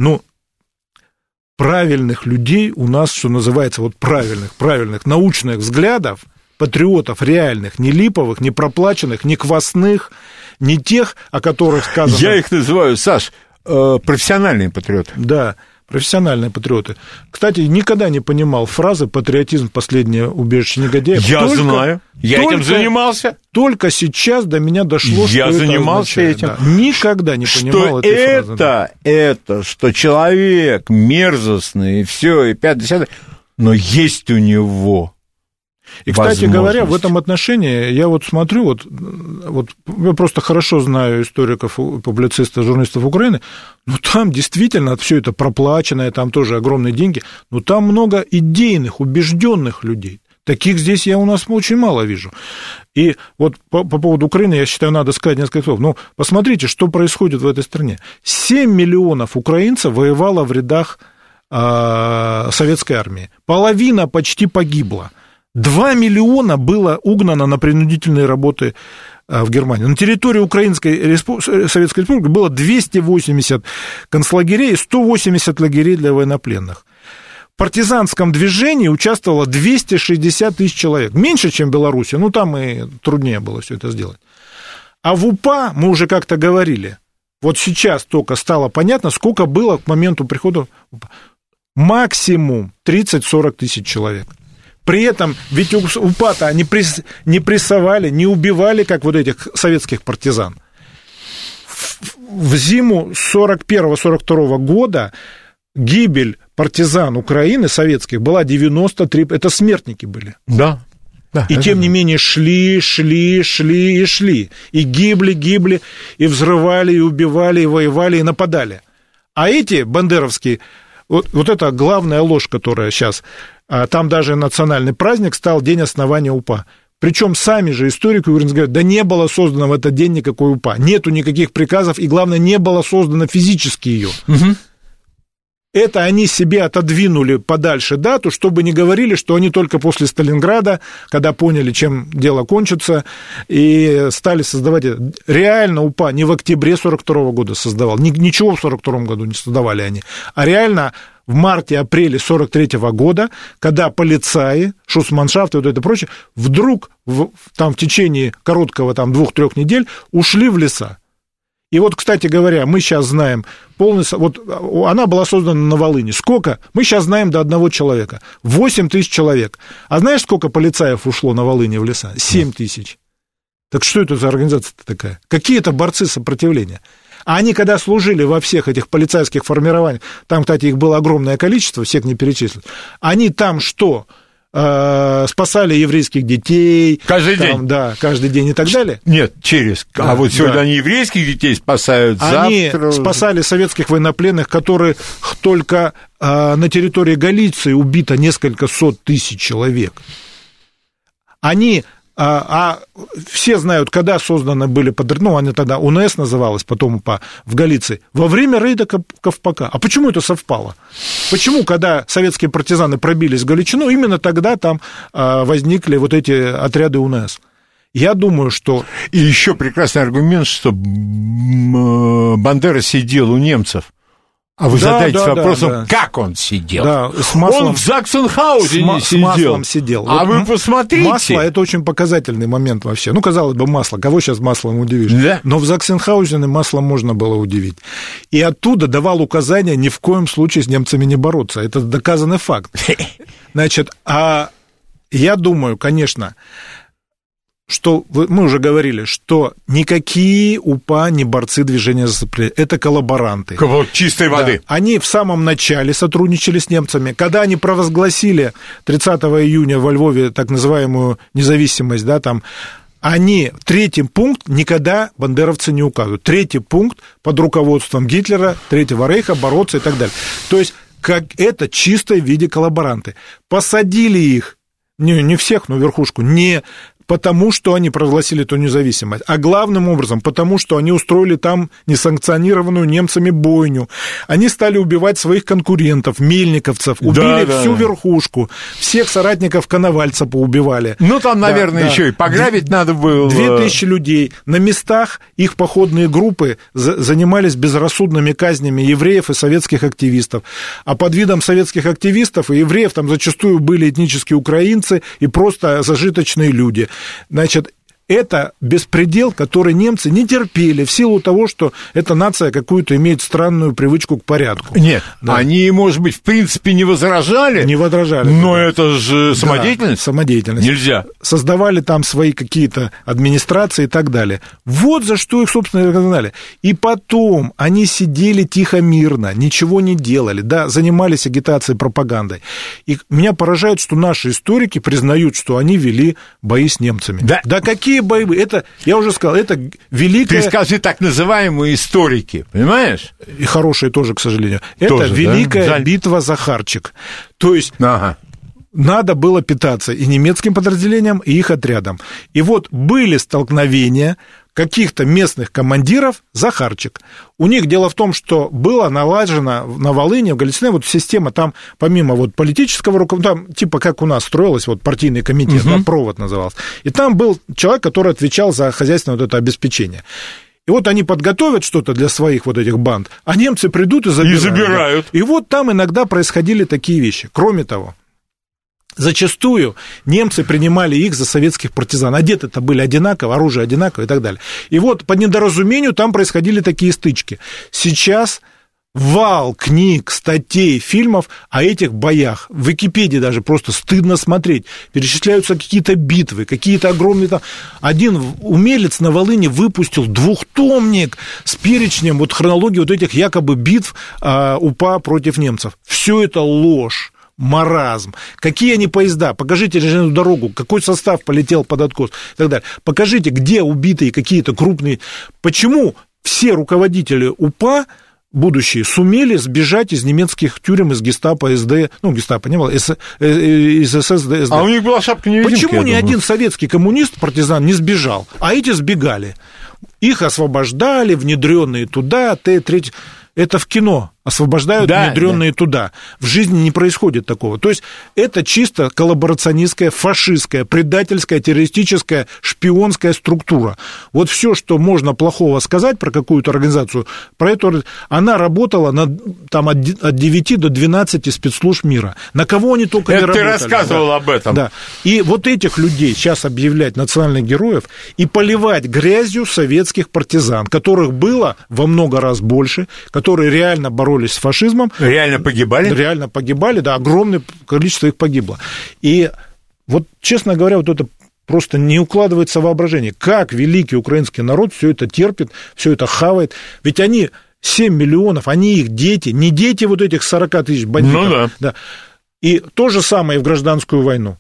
Speaker 4: правильных людей у нас, что называется, вот правильных научных взглядов, патриотов реальных, не липовых, не проплаченных, не квасных, не тех, о которых сказано...
Speaker 3: Я их называю, Саш, профессиональные патриоты.
Speaker 4: Да, профессиональные патриоты. Кстати, никогда не понимал фразы «патриотизм – последнее убежище негодяев».
Speaker 3: Я знаю, я этим занимался.
Speaker 4: Только сейчас до меня дошло,
Speaker 3: что это занимался этим.
Speaker 4: Да. Никогда не понимал этой
Speaker 3: фразы. Что человек мерзостный, и все, и 5-10, но есть у него...
Speaker 4: И, кстати говоря, в этом отношении я вот смотрю, я просто хорошо знаю историков, публицистов, журналистов Украины, там действительно все это проплаченное, там тоже огромные деньги, но там много идейных, убежденных людей. Таких здесь я у нас очень мало вижу. И вот по поводу Украины, я считаю, надо сказать несколько слов. Посмотрите, что происходит в этой стране. 7 миллионов украинцев воевало в рядах советской армии. Половина почти погибла. 2 миллиона было угнано на принудительные работы в Германию. На территории Украинской Советской Республики было 280 концлагерей и 180 лагерей для военнопленных. В партизанском движении участвовало 260 тысяч человек. Меньше, чем в Беларуси, там и труднее было все это сделать. А в УПА, мы уже как-то говорили, вот сейчас только стало понятно, сколько было к моменту прихода в УПА. Максимум 30-40 тысяч человек. При этом, ведь УПА-то не прессовали, не убивали, как вот этих советских партизан. В зиму 41-42 года гибель партизан Украины советских была 93, это смертники были.
Speaker 3: Да.
Speaker 4: И тем не менее шли. И гибли, и взрывали, и убивали, и воевали, и нападали. А эти бандеровские... Вот это главная ложь, которая сейчас... Там даже национальный праздник стал день основания УПА. Причем сами же историки говорят, да не было создано в этот день никакой УПА. Нету никаких приказов, и главное, не было создано физически ее. Угу. Это они себе отодвинули подальше дату, чтобы не говорили, что они только после Сталинграда, когда поняли, чем дело кончится, и стали создавать... Реально УПА не в октябре 1942 года создавал, ничего в 1942 году не создавали они, а реально в марте-апреле 1943 года, когда полицаи, шуцманшафт и вот это прочее, вдруг в течение короткого 2-3 недель ушли в леса. И вот, кстати говоря, мы сейчас знаем, вот она была создана на Волыни. Сколько? Мы сейчас знаем до одного человека. 8 тысяч человек. А знаешь, сколько полицаев ушло на Волыни в леса? 7 тысяч. Так что это за организация-то такая? Какие это борцы сопротивления? А они, когда служили во всех этих полицейских формированиях, там, кстати, их было огромное количество, всех не перечислить, они там что? Спасали еврейских детей.
Speaker 3: Каждый день.
Speaker 4: Да, каждый день и так далее.
Speaker 3: Нет, через. Да, а вот сегодня они еврейских детей спасают,
Speaker 4: они спасали советских военнопленных, которые только на территории Галиции убито несколько сот тысяч человек. они... все знают, когда созданы были, они тогда УНС называлась, потом УПА в Галиции, во время рейда Ковпака. А почему это совпало? Почему, когда советские партизаны пробились в Галичину, именно тогда там возникли вот эти отряды УНС? Я думаю, что...
Speaker 3: И еще прекрасный аргумент, что Бандера сидел у немцев. А вы задаете вопросом, как он сидел?
Speaker 4: Да, с маслом,
Speaker 3: он в Заксенхаузене сидел.
Speaker 4: С маслом сидел.
Speaker 3: А вы посмотрите.
Speaker 4: Масло – это очень показательный момент вообще. Ну, казалось бы, масло. Кого сейчас маслом удивишь?
Speaker 3: Да.
Speaker 4: Но в Заксенхаузене маслом можно было удивить. И оттуда давал указания ни в коем случае с немцами не бороться. Это доказанный факт. Значит, я думаю, конечно... что мы уже говорили, что никакие УПА не борцы движения за сопротивление, это коллаборанты.
Speaker 3: Чистой воды.
Speaker 4: Да. Они в самом начале сотрудничали с немцами. Когда они провозгласили 30 июня во Львове так называемую независимость, да, там, они, третий пункт, никогда бандеровцы не указывают. Третий пункт под руководством Гитлера, Третьего рейха, бороться и так далее. То есть, как это чисто в виде коллаборанты. Посадили их, не всех, но верхушку, не потому, что они провозгласили эту независимость, а главным образом потому, что они устроили там несанкционированную немцами бойню. Они стали убивать своих конкурентов, мельниковцев, убили всю верхушку, всех соратников Коновальца поубивали.
Speaker 3: Ну, там, наверное, еще и пограбить надо было.
Speaker 4: 2000 людей. На местах их походные группы занимались безрассудными казнями евреев и советских активистов. А под видом советских активистов и евреев там зачастую были этнические украинцы и просто зажиточные люди. Значит, это беспредел, который немцы не терпели в силу того, что эта нация какую-то имеет странную привычку к порядку.
Speaker 3: Нет, да. Они, может быть, в принципе не возражали.
Speaker 4: Не возражали.
Speaker 3: Но это же самодеятельность.
Speaker 4: Да, самодеятельность.
Speaker 3: Нельзя.
Speaker 4: Создавали там свои какие-то администрации и так далее. Вот за что их, собственно, знали. И потом они сидели тихо, мирно, ничего не делали, да, занимались агитацией, пропагандой. И меня поражает, что наши историки признают, что они вели бои с немцами. Да какие бои? Это, я уже сказал, это великая...
Speaker 3: Ты скажи так называемые историки, понимаешь?
Speaker 4: И хорошие тоже, к сожалению.
Speaker 3: Тоже,
Speaker 4: это великая битва за Харчик. То есть... Надо было питаться и немецким подразделениям, и их отрядам. И вот были столкновения каких-то местных командиров за Харчик. У них дело в том, что было налажено на Волыни, в Галицине, вот система, там помимо вот политического руководства, там типа как у нас строилось, вот партийный комитет, да, провод назывался. И там был человек, который отвечал за хозяйственное вот это обеспечение. И вот они подготовят что-то для своих вот этих банд, а немцы придут и забирают. Да. И вот там иногда происходили такие вещи. Кроме того, зачастую немцы принимали их за советских партизан. Одеты-то были одинаково, оружие одинаковое и так далее. И вот по недоразумению там происходили такие стычки. Сейчас вал книг, статей, фильмов о этих боях. В Википедии даже просто стыдно смотреть. Перечисляются какие-то битвы, какие-то огромные... Один умелец на Волыни выпустил 2-томник с перечнем вот хронологии вот этих якобы битв УПА против немцев. Все это ложь. Маразм. Какие они поезда? Покажите железную дорогу, какой состав полетел под откос и так далее. Покажите, где убитые какие-то крупные... Почему все руководители УПА будущие сумели сбежать из немецких тюрем, из гестапо, СД, ну, гестапо не было, из СС, СД.
Speaker 3: А у них была шапка-невидимка.
Speaker 4: Почему ни один советский коммунист, партизан, не сбежал, а эти сбегали? Их освобождали, внедренные туда, Т-3... Это в кино освобождают внедренные туда. В жизни не происходит такого. То есть это чисто коллаборационистская, фашистская, предательская, террористическая, шпионская структура. Вот все, что можно плохого сказать про какую-то организацию, про эту, она работала там, от 9 до 12 спецслужб мира. На кого они только не работали.
Speaker 3: Ты рассказывал об этом.
Speaker 4: Да. И вот этих людей сейчас объявлять национальных героев и поливать грязью советских партизан, которых было во много раз больше, которые реально боролись с фашизмом.
Speaker 3: Реально погибали?
Speaker 4: Реально погибали, да, огромное количество их погибло. И вот, честно говоря, вот это просто не укладывается в воображение. Как великий украинский народ все это терпит, все это хавает. Ведь они 7 миллионов, они их дети, не дети вот этих 40 тысяч бандитов.
Speaker 3: Ну да.
Speaker 4: И то же самое и в гражданскую войну.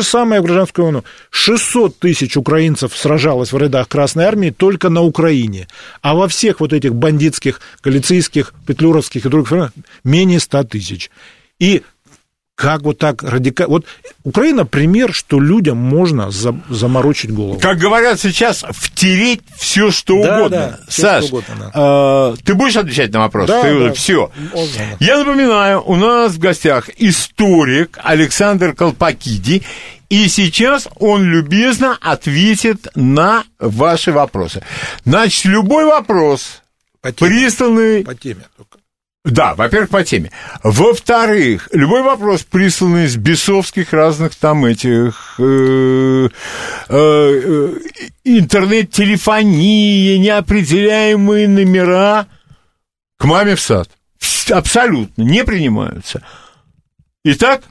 Speaker 4: 600 тысяч украинцев сражалось в рядах Красной Армии только на Украине. А во всех вот этих бандитских, галицийских, петлюровских и других менее 100 тысяч. И Как вот так радикально... Вот Украина пример, что людям можно заморочить голову.
Speaker 3: Как говорят сейчас, втереть все что угодно. Да, Саш, что угодно, да. Ты будешь отвечать на вопрос? Да. Все. Я напоминаю, у нас в гостях историк Александр Колпакиди, и сейчас он любезно ответит на ваши вопросы. Значит, любой вопрос, присланный...
Speaker 4: По теме только.
Speaker 3: Да, во-первых, по теме. Во-вторых, любой вопрос, присланный с бесовских разных там этих интернет-телефонии, неопределяемые номера, к маме в сад. Абсолютно не принимаются. Итак,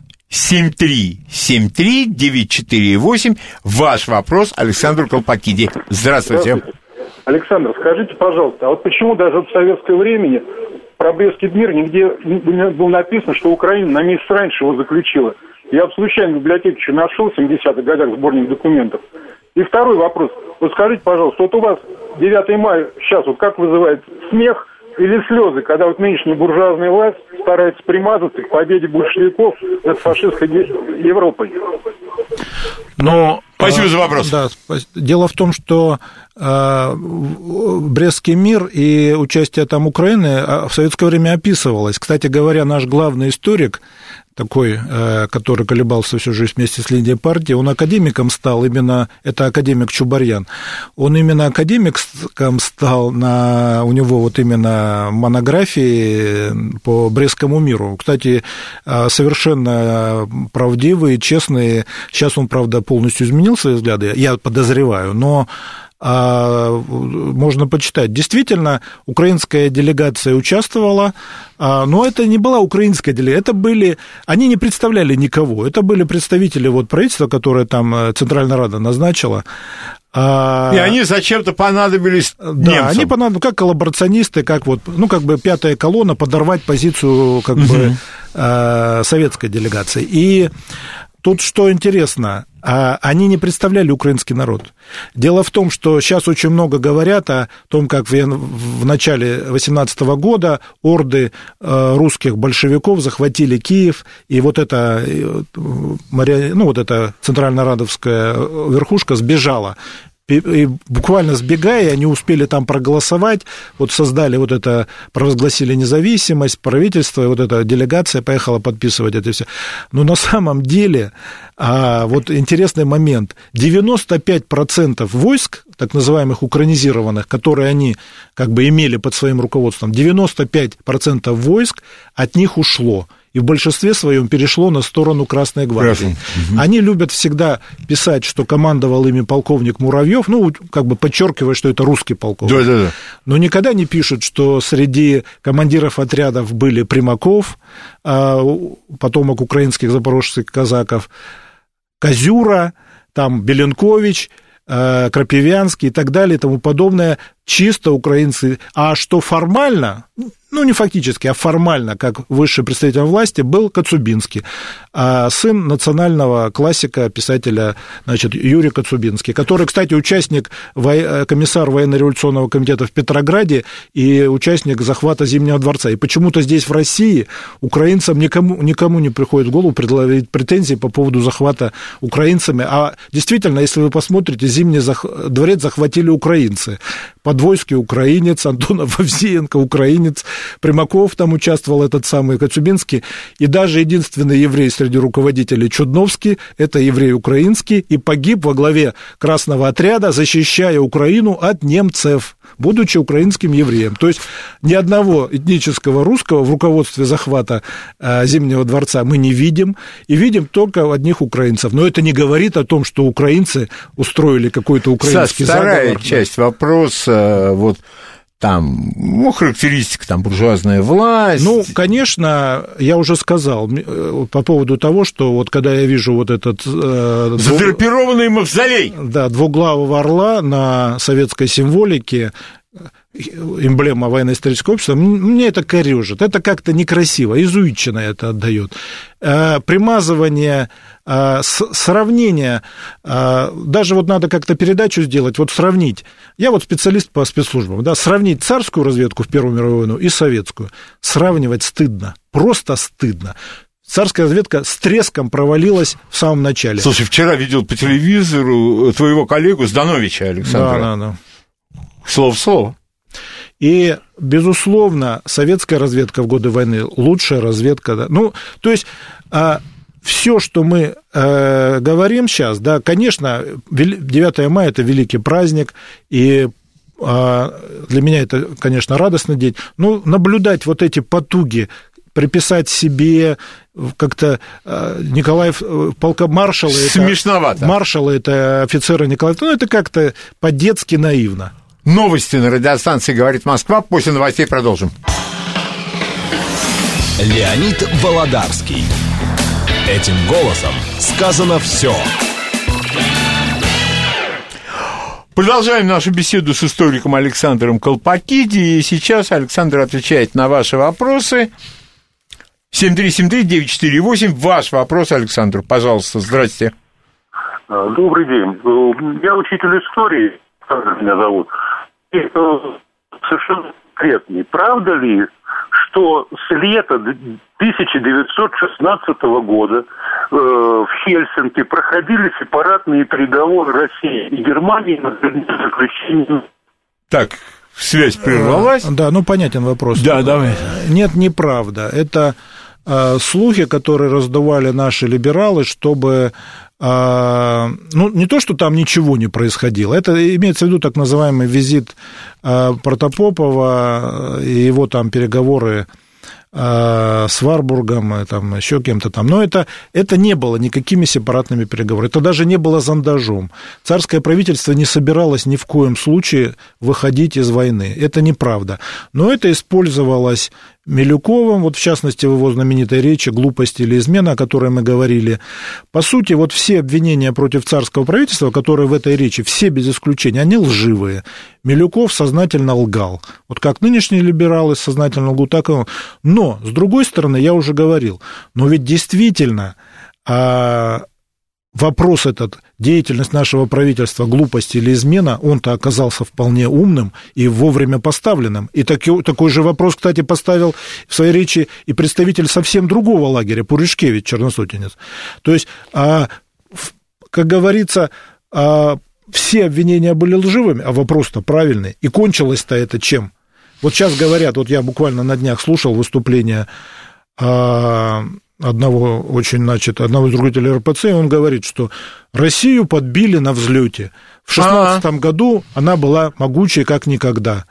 Speaker 3: 7373948, ваш вопрос Александру Колпакиди. Здравствуйте.
Speaker 5: Александр, скажите, пожалуйста, а вот почему даже в советское время про Брестский мир нигде не было написано, что Украина на месяц раньше его заключила? Я вот случайно в библиотеке еще нашел в 70-х годах сборник документов. И второй вопрос. Вот скажите, пожалуйста, вот у вас 9 мая сейчас вот как вызывает смех или слезы, когда вот нынешняя буржуазная власть старается примазаться к победе большевиков над фашистской Европой?
Speaker 4: Но...
Speaker 3: Спасибо за вопрос.
Speaker 4: Да, дело в том, что Брестский мир и участие там Украины в советское время описывалось. Кстати говоря, наш главный историк, такой, который колебался всю жизнь вместе с линией партии, он академиком стал, именно, это академик Чубарьян, он именно академиком стал, у него вот именно монографии по Брестскому миру. Кстати, совершенно правдивые, честные, сейчас он, правда, полностью изменил свои взгляды, я подозреваю, но можно почитать. Действительно, украинская делегация участвовала, но это не была украинская делегация, они не представляли никого, это были представители вот правительства, которое там Центральная Рада назначила.
Speaker 3: И они зачем-то понадобились немцам.
Speaker 4: Да, они понадобились как коллаборационисты, как вот, как бы пятая колонна, подорвать позицию как бы советской делегации. И тут что интересно, они не представляли украинский народ. Дело в том, что сейчас очень много говорят о том, как в начале 18 года орды русских большевиков захватили Киев, и вот эта, вот эта центрально-радовская верхушка сбежала. И буквально сбегая, они успели там проголосовать, вот создали вот это, провозгласили независимость, правительство, и вот эта делегация поехала подписывать это все. Но на самом деле, вот интересный момент, 95% войск, так называемых украинизированных, которые они как бы имели под своим руководством, 95% войск от них ушло. И в большинстве своем перешло на сторону Красной гвардии. Они любят всегда писать, что командовал ими полковник Муравьев, как бы подчеркивая, что это русский полковник.
Speaker 3: Да.
Speaker 4: Но никогда не пишут, что среди командиров отрядов были Примаков, потомок украинских запорожских казаков, Козюра, там Беленкович, Крапивянский и так далее и тому подобное, чисто украинцы. А что формально, не фактически, а формально, как высший представитель власти, был Коцюбинский, сын национального классика, писателя, Юрий Коцюбинский, который, кстати, участник, комиссар военно-революционного комитета в Петрограде и участник захвата Зимнего дворца. И почему-то здесь, в России, украинцам никому не приходит в голову предъявить претензии по поводу захвата украинцами. А действительно, если вы посмотрите, Зимний дворец захватили украинцы. Подвойский украинец, Антонов Авдеенко украинец, Примаков там участвовал, этот самый Коцюбинский, и даже единственный еврей среди руководителей Чудновский, это еврей украинский, и погиб во главе Красного отряда, защищая Украину от немцев, будучи украинским евреем. То есть ни одного этнического русского в руководстве захвата Зимнего дворца мы не видим, и видим только одних украинцев. Но это не говорит о том, что украинцы устроили какой-то украинский заговор.
Speaker 3: Вторая часть вопроса, вот там, характеристика, там, буржуазная власть.
Speaker 4: Конечно, я уже сказал по поводу того, что вот когда я вижу вот этот...
Speaker 3: задрапированный мавзолей.
Speaker 4: Да, двуглавого орла на советской символике, эмблема военно-исторического общества, мне это корёжит, это как-то некрасиво, иезуитчина это отдает. Примазывание, сравнение, даже вот надо как-то передачу сделать, вот сравнить, я вот специалист по спецслужбам, да, сравнить царскую разведку в Первую мировую войну и советскую, сравнивать стыдно, просто стыдно. царская разведка с треском провалилась в самом начале.
Speaker 3: Слушай, вчера видел по телевизору твоего коллегу Здановича Александра.
Speaker 4: Да.
Speaker 3: Слово в слово.
Speaker 4: И, безусловно, советская разведка в годы войны лучшая разведка. Да. Ну, то есть, все, что мы говорим сейчас, да, конечно, 9 мая – это великий праздник, и для меня это, конечно, радостный день. Но наблюдать вот эти потуги, приписать себе как-то Николаев, маршала...
Speaker 3: Смешновато.
Speaker 4: Маршала, это офицера Николаева, ну, это как-то по-детски наивно.
Speaker 3: Новости на радиостанции «Говорит Москва». После новостей продолжим.
Speaker 1: Леонид Володарский. Этим голосом сказано все.
Speaker 3: Продолжаем нашу беседу с историком Александром Колпакиди. И сейчас Александр отвечает на ваши вопросы. 7373948. Ваш вопрос, Александр, пожалуйста. Здрасте.
Speaker 5: Добрый день. Я учитель истории, Александр меня зовут. И совершенно конкретный. Правда ли, что с лета 1916 года в Хельсинки проходили сепаратные переговоры России и Германии на заключение?
Speaker 3: Так, связь прервалась.
Speaker 4: Да, ну понятен вопрос.
Speaker 3: Да, давай.
Speaker 4: Нет, неправда. Это слухи, которые раздавали наши либералы, чтобы... Ну, не то, что там ничего не происходило, это имеется в виду так называемый визит Протопопова и его там переговоры с Варбургом, там, еще кем-то там. Но это не было никакими сепаратными переговорами, это даже не было зондажом. Царское правительство не собиралось ни в коем случае выходить из войны. Это неправда. Но это использовалось Милюковым, вот в частности в его знаменитой речи «Глупость или измена», о которой мы говорили. По сути, вот все обвинения против царского правительства, которые в этой речи, все без исключения, они лживые. Милюков сознательно лгал. Вот как нынешние либералы сознательно лгут, так и он. Но, с другой стороны, я уже говорил, но ведь действительно вопрос этот, деятельность нашего правительства, глупость или измена, он-то оказался вполне умным и вовремя поставленным. И такой же вопрос, кстати, поставил в своей речи и представитель совсем другого лагеря, Пуришкевич, черносотенец. То есть, как говорится, все обвинения были лживыми, а вопрос-то правильный. И кончилось-то это чем? Вот сейчас говорят, вот я буквально на днях слушал выступление одного из руководителей РПЦ, и он говорит, что Россию подбили на взлете. В 2016 году она была могучей как никогда.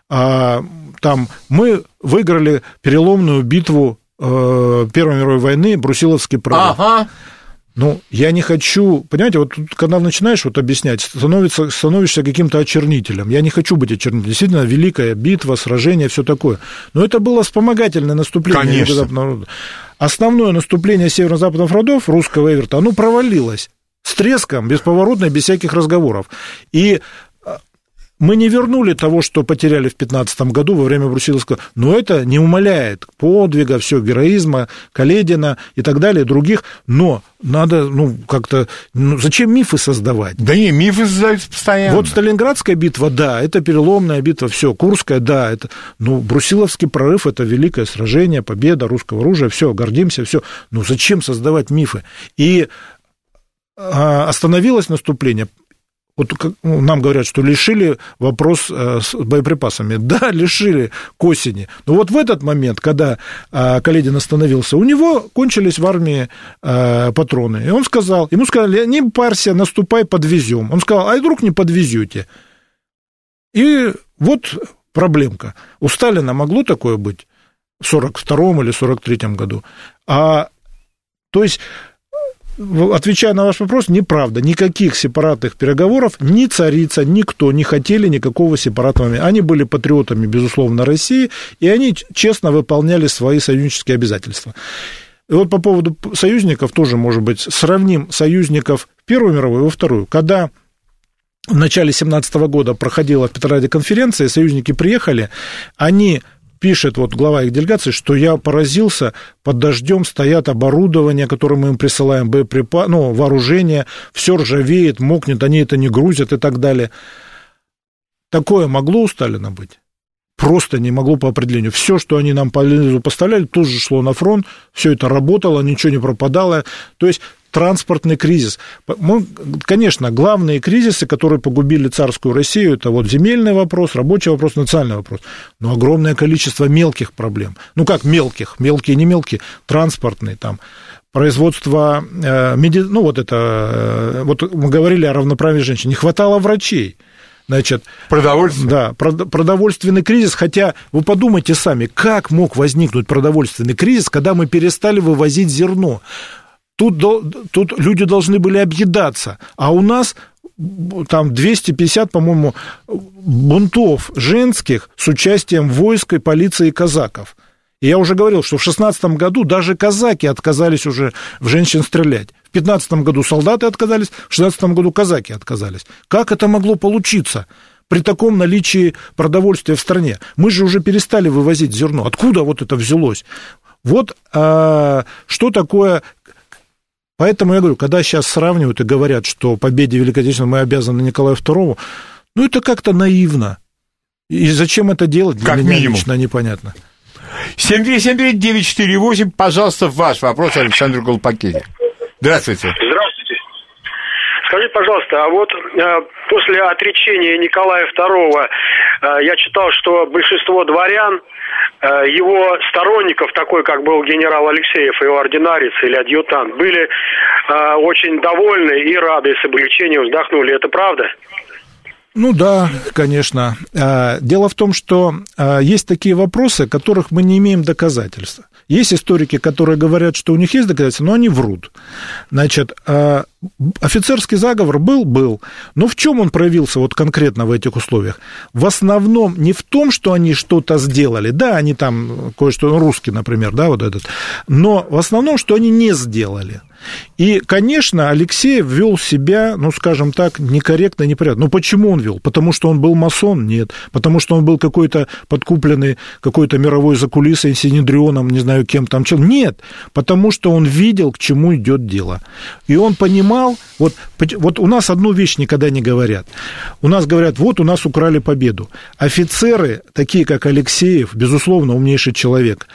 Speaker 4: Там мы выиграли переломную битву Первой мировой войны, Брусиловский прорыв. Ну, я не хочу... Понимаете, вот когда начинаешь вот объяснять, становишься каким-то очернителем. Я не хочу быть очернителем. Действительно, великая битва, сражение, все такое. Но это было вспомогательное наступление. Конечно. Основное наступление Северо-Западных фронтов русского Эверта, оно провалилось с треском, бесповоротно, без всяких разговоров. И мы не вернули того, что потеряли в 2015 году во время Брусиловского, но это не умаляет подвига, все, героизма Каледина и так далее, других, но надо, как-то, зачем мифы создавать?
Speaker 3: Да не, мифы создаются постоянно.
Speaker 4: Вот Сталинградская битва, да, это переломная битва, все, Курская, да, это, Брусиловский прорыв, это великое сражение, победа русского оружия, все, гордимся, все, зачем создавать мифы? И остановилось наступление. Вот нам говорят, что лишили вопрос с боеприпасами. Да, лишили к осени. Но вот в этот момент, когда Каледин остановился, у него кончились в армии патроны. И он сказал, ему сказали, не парься, наступай, подвезем. Он сказал, а вдруг не подвезете? И вот проблемка. У Сталина могло такое быть в 1942 или 1943 году. То есть... Отвечая на ваш вопрос, неправда. Никаких сепаратных переговоров ни царица, никто не хотели никакого сепаратного. Они были патриотами, безусловно, России, и они честно выполняли свои союзнические обязательства. И вот по поводу союзников тоже, может быть, сравним союзников в Первую мировую и во Вторую. Когда в начале 1917 года проходила в Петрограде конференция, союзники приехали, они... Пишет вот глава их делегации, что я поразился, под дождем стоят оборудование, которое мы им присылаем, вооружение, все ржавеет, мокнет, они это не грузят и так далее. Такое могло у Сталина быть? просто не могло по определению. Все, что они нам поставляли, тут же шло на фронт, все это работало, ничего не пропадало. То есть транспортный кризис. Конечно, главные кризисы, которые погубили царскую Россию, это вот земельный вопрос, рабочий вопрос, национальный вопрос. Но огромное количество мелких проблем. Ну, как мелких? Мелкие, не мелкие. Транспортные, там, производство, ну, вот это, вот мы говорили о равноправии женщин. Не хватало врачей. Значит, да, продовольственный кризис, хотя вы подумайте сами, как мог возникнуть продовольственный кризис, когда мы перестали вывозить зерно? Тут люди должны были объедаться, а у нас там 250, по-моему, бунтов женских с участием войск и полиции и казаков. И я уже говорил, что в 2016 году даже казаки отказались уже в женщин стрелять. В 2015 году солдаты отказались, в 2016 году казаки отказались. Как это могло получиться при таком наличии продовольствия в стране? Мы же уже перестали вывозить зерно. Откуда вот это взялось? Вот что такое... Поэтому я говорю, когда сейчас сравнивают и говорят, что победе Великой Отечественной мы обязаны Николаю II, ну, это как-то наивно. И зачем это делать, для меня лично непонятно.
Speaker 3: 7373948, пожалуйста, ваш вопрос Александру Колпакиди. Здравствуйте.
Speaker 6: Здравствуйте. Скажите, пожалуйста, а вот после отречения Николая II я читал, что большинство дворян, его сторонников, такой как был генерал Алексеев, его ординарец или адъютант, были очень довольны и рады, с облегчением вздохнули. Это правда?
Speaker 4: Ну да, конечно. Дело в том, что есть такие вопросы, которых мы не имеем доказательств. Есть историки, которые говорят, что у них есть доказательства, но они врут. Значит, офицерский заговор был, но в чем он проявился вот конкретно в этих условиях? В основном не в том, что они что-то сделали, да, они там кое-что, русский, например, да, вот этот, но в основном, что они не сделали. И, конечно, Алексеев вел себя, ну, скажем так, некорректно, непорядочно. Ну, почему он вел? Потому что он был масон? Нет. Потому что он был какой-то подкупленный какой-то мировой закулисой, синедрионом, не знаю, кем там. Нет. Потому что он видел, к чему идет дело. И он понимал, вот у нас одну вещь никогда не говорят. У нас говорят, вот у нас украли победу. Офицеры, такие как Алексеев, безусловно, умнейший человек,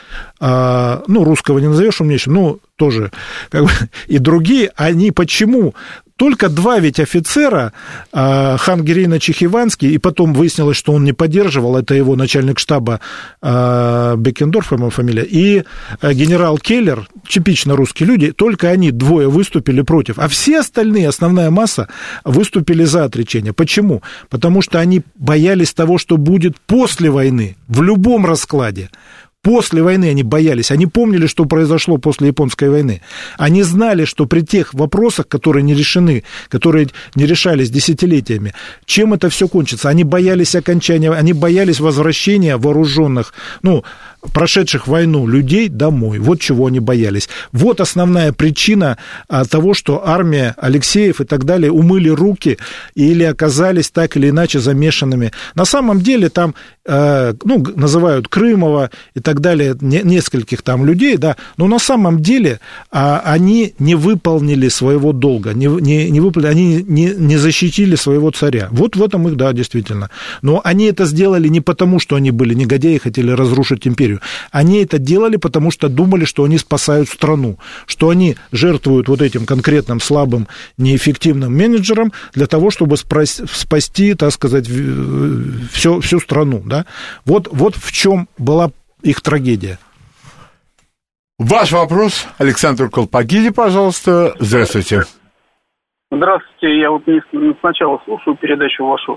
Speaker 4: ну, русского не назовешь умнейшим, ну, тоже, как бы, и другие, они почему? Только два ведь офицера, хан Гирейно-Чехиванский, и потом выяснилось, что он не поддерживал, это его начальник штаба Беккендорф, его фамилия, и генерал Келлер, типично русские люди, только они двое выступили против, а все остальные, основная масса, выступили за отречение. Почему? Потому что они боялись того, что будет после войны, в любом раскладе. После войны они боялись, они помнили, что произошло после Японской войны. Они знали, что при тех вопросах, которые не решены, которые не решались десятилетиями, чем это все кончится. Они боялись окончания, они боялись возвращения вооруженных, ну, прошедших войну людей домой. Вот чего они боялись. Вот основная причина того, что армия, Алексеев и так далее умыли руки или оказались так или иначе замешанными. На самом деле там, ну, называют Крымова и так далее, нескольких там людей, да, но на самом деле они не выполнили своего долга, они не защитили своего царя. Вот в этом их, да, действительно. Но они это сделали не потому, что они были негодяи и хотели разрушить империю. Они это делали, потому что думали, что они спасают страну, что они жертвуют вот этим конкретным слабым, неэффективным менеджером для того, чтобы спасти, так сказать, всю страну. Да? Вот в чем была их трагедия.
Speaker 3: Ваш вопрос, Александр Колпакиди, пожалуйста. Здравствуйте.
Speaker 7: Здравствуйте, я вот сначала слушаю передачу вашу.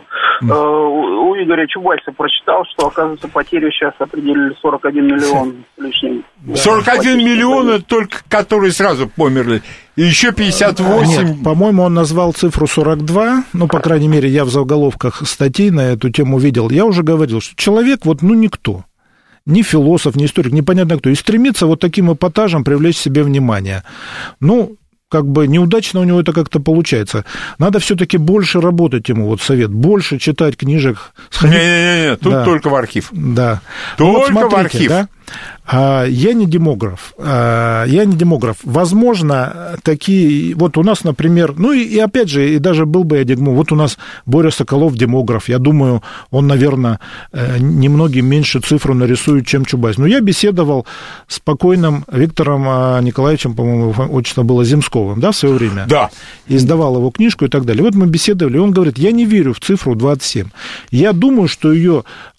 Speaker 7: У Игоря Чубайса прочитал, что, оказывается, потери сейчас определили 41 миллион лишним.
Speaker 3: 41 миллиона только, которые сразу померли, и еще 58...
Speaker 4: Нет, по-моему, он назвал цифру 42, ну, по крайней мере, я в заголовках статей на эту тему видел. Я уже говорил, что человек, вот, ну, никто. Ни философ, ни историк, непонятно кто. И стремится вот таким эпатажем привлечь себе внимание. Ну, как бы неудачно у него это как-то получается. Надо все-таки больше работать ему, вот совет, больше читать книжек.
Speaker 3: Не-не-не, тут да. Только в архив.
Speaker 4: Да.
Speaker 3: Только вот смотрите, в архив.
Speaker 4: Да? Я не демограф. Возможно, такие... Вот у нас, например... Ну, и опять же, и даже был бы я демограф. Вот у нас Боря Соколов демограф. Я думаю, он, наверное, немногим меньше цифру нарисует, чем Чубайс. Но я беседовал с покойным Виктором Николаевичем, по-моему, отчество было Земсковым, да, в свое время?
Speaker 3: Да.
Speaker 4: И издавал его книжку и так далее. Вот мы беседовали, и он говорит, я не верю в цифру 27. Я думаю, что ее...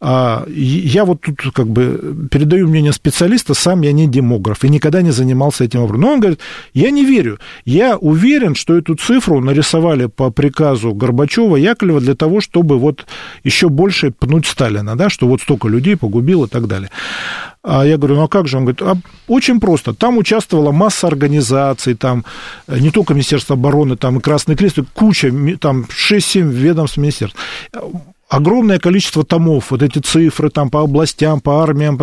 Speaker 4: Я вот тут как бы передаю мнение специалиста, сам я не демограф и никогда не занимался этим вопросом. Но он говорит, я не верю. Я уверен, что эту цифру нарисовали по приказу Горбачева, Яковлева для того, чтобы вот еще больше пнуть Сталина, да, что вот столько людей погубил и так далее. А я говорю, ну а как же? Он говорит, очень просто. Там участвовала масса организаций, там не только Министерство обороны, там и Красный Крест, куча, там 6-7 ведомств министерств. Огромное количество томов, вот эти цифры там по областям, по армиям.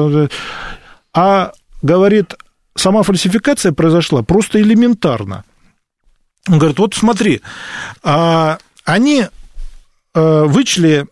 Speaker 4: А, говорит, сама фальсификация произошла просто элементарно. Он говорит, вот смотри, они вычли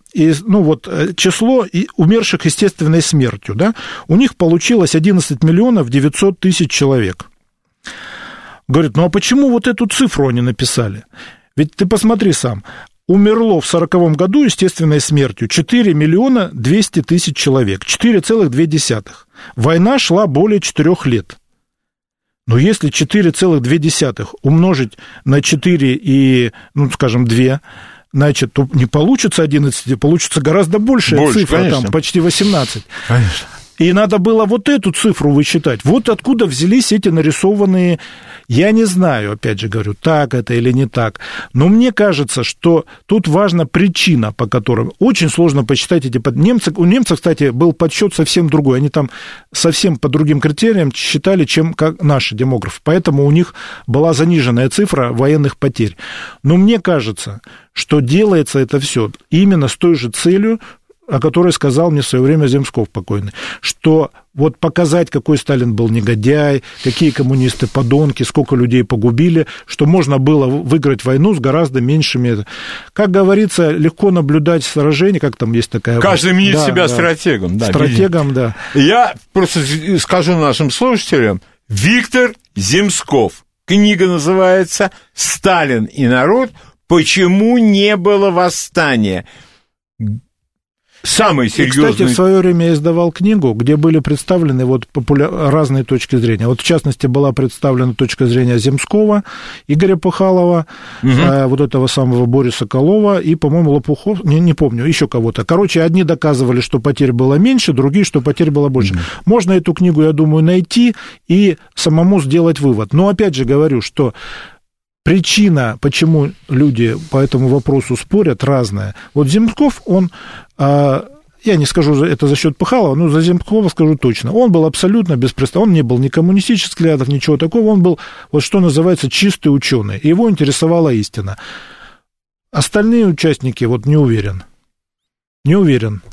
Speaker 4: число умерших естественной смертью, да, у них получилось 11 миллионов 900 тысяч человек. Говорит, ну а почему вот эту цифру они написали? Ведь ты посмотри сам, умерло в 1940 году естественной смертью 4 миллиона 200 тысяч человек, 4,2. Война шла более 4 лет. Но если 4,2 умножить на 4 и, скажем, 2, значит, то не получится 11, получится гораздо большая цифра, конечно. Там почти 18. Конечно. И надо было вот эту цифру высчитать. Вот откуда взялись эти нарисованные... Я не знаю, опять же говорю, так это или не так, но мне кажется, что тут важна причина, по которой очень сложно посчитать эти... У немцев, кстати, был подсчет совсем другой, они там совсем по другим критериям считали, чем как наши демографы, поэтому у них была заниженная цифра военных потерь. Но мне кажется, что делается это все именно с той же целью, о которой сказал мне в свое время Земсков покойный, что вот показать, какой Сталин был негодяй, какие коммунисты подонки, сколько людей погубили, что можно было выиграть войну с гораздо меньшими... Как говорится, легко наблюдать сражение, как там есть такая...
Speaker 3: Каждый мнит себя стратегом. Да,
Speaker 4: стратегом, да.
Speaker 3: Я просто скажу нашим слушателям, Виктор Земсков. Книга называется «Сталин и народ. Почему не было восстания?» Самый серьезный...
Speaker 4: И, кстати, в свое время я издавал книгу, где были представлены вот разные точки зрения. Вот, в частности, была представлена точка зрения Земского, Игоря Пахалова, вот этого самого Бори Соколова и, по-моему, Лопухов, не помню, еще кого-то. Короче, одни доказывали, что потерь было меньше, другие, что потерь было больше. Можно эту книгу, я думаю, найти и самому сделать вывод. Но, опять же, говорю, что... Причина, почему люди по этому вопросу спорят, разная. Вот Земсков, он, я не скажу, это за счет Пахалова, но за Земскова скажу точно. Он был абсолютно беспристрастный, он не был ни коммунистических взглядов, ничего такого, он был, вот что называется, чистый ученый. Его интересовала истина. Остальные участники, вот не уверен. Не уверен.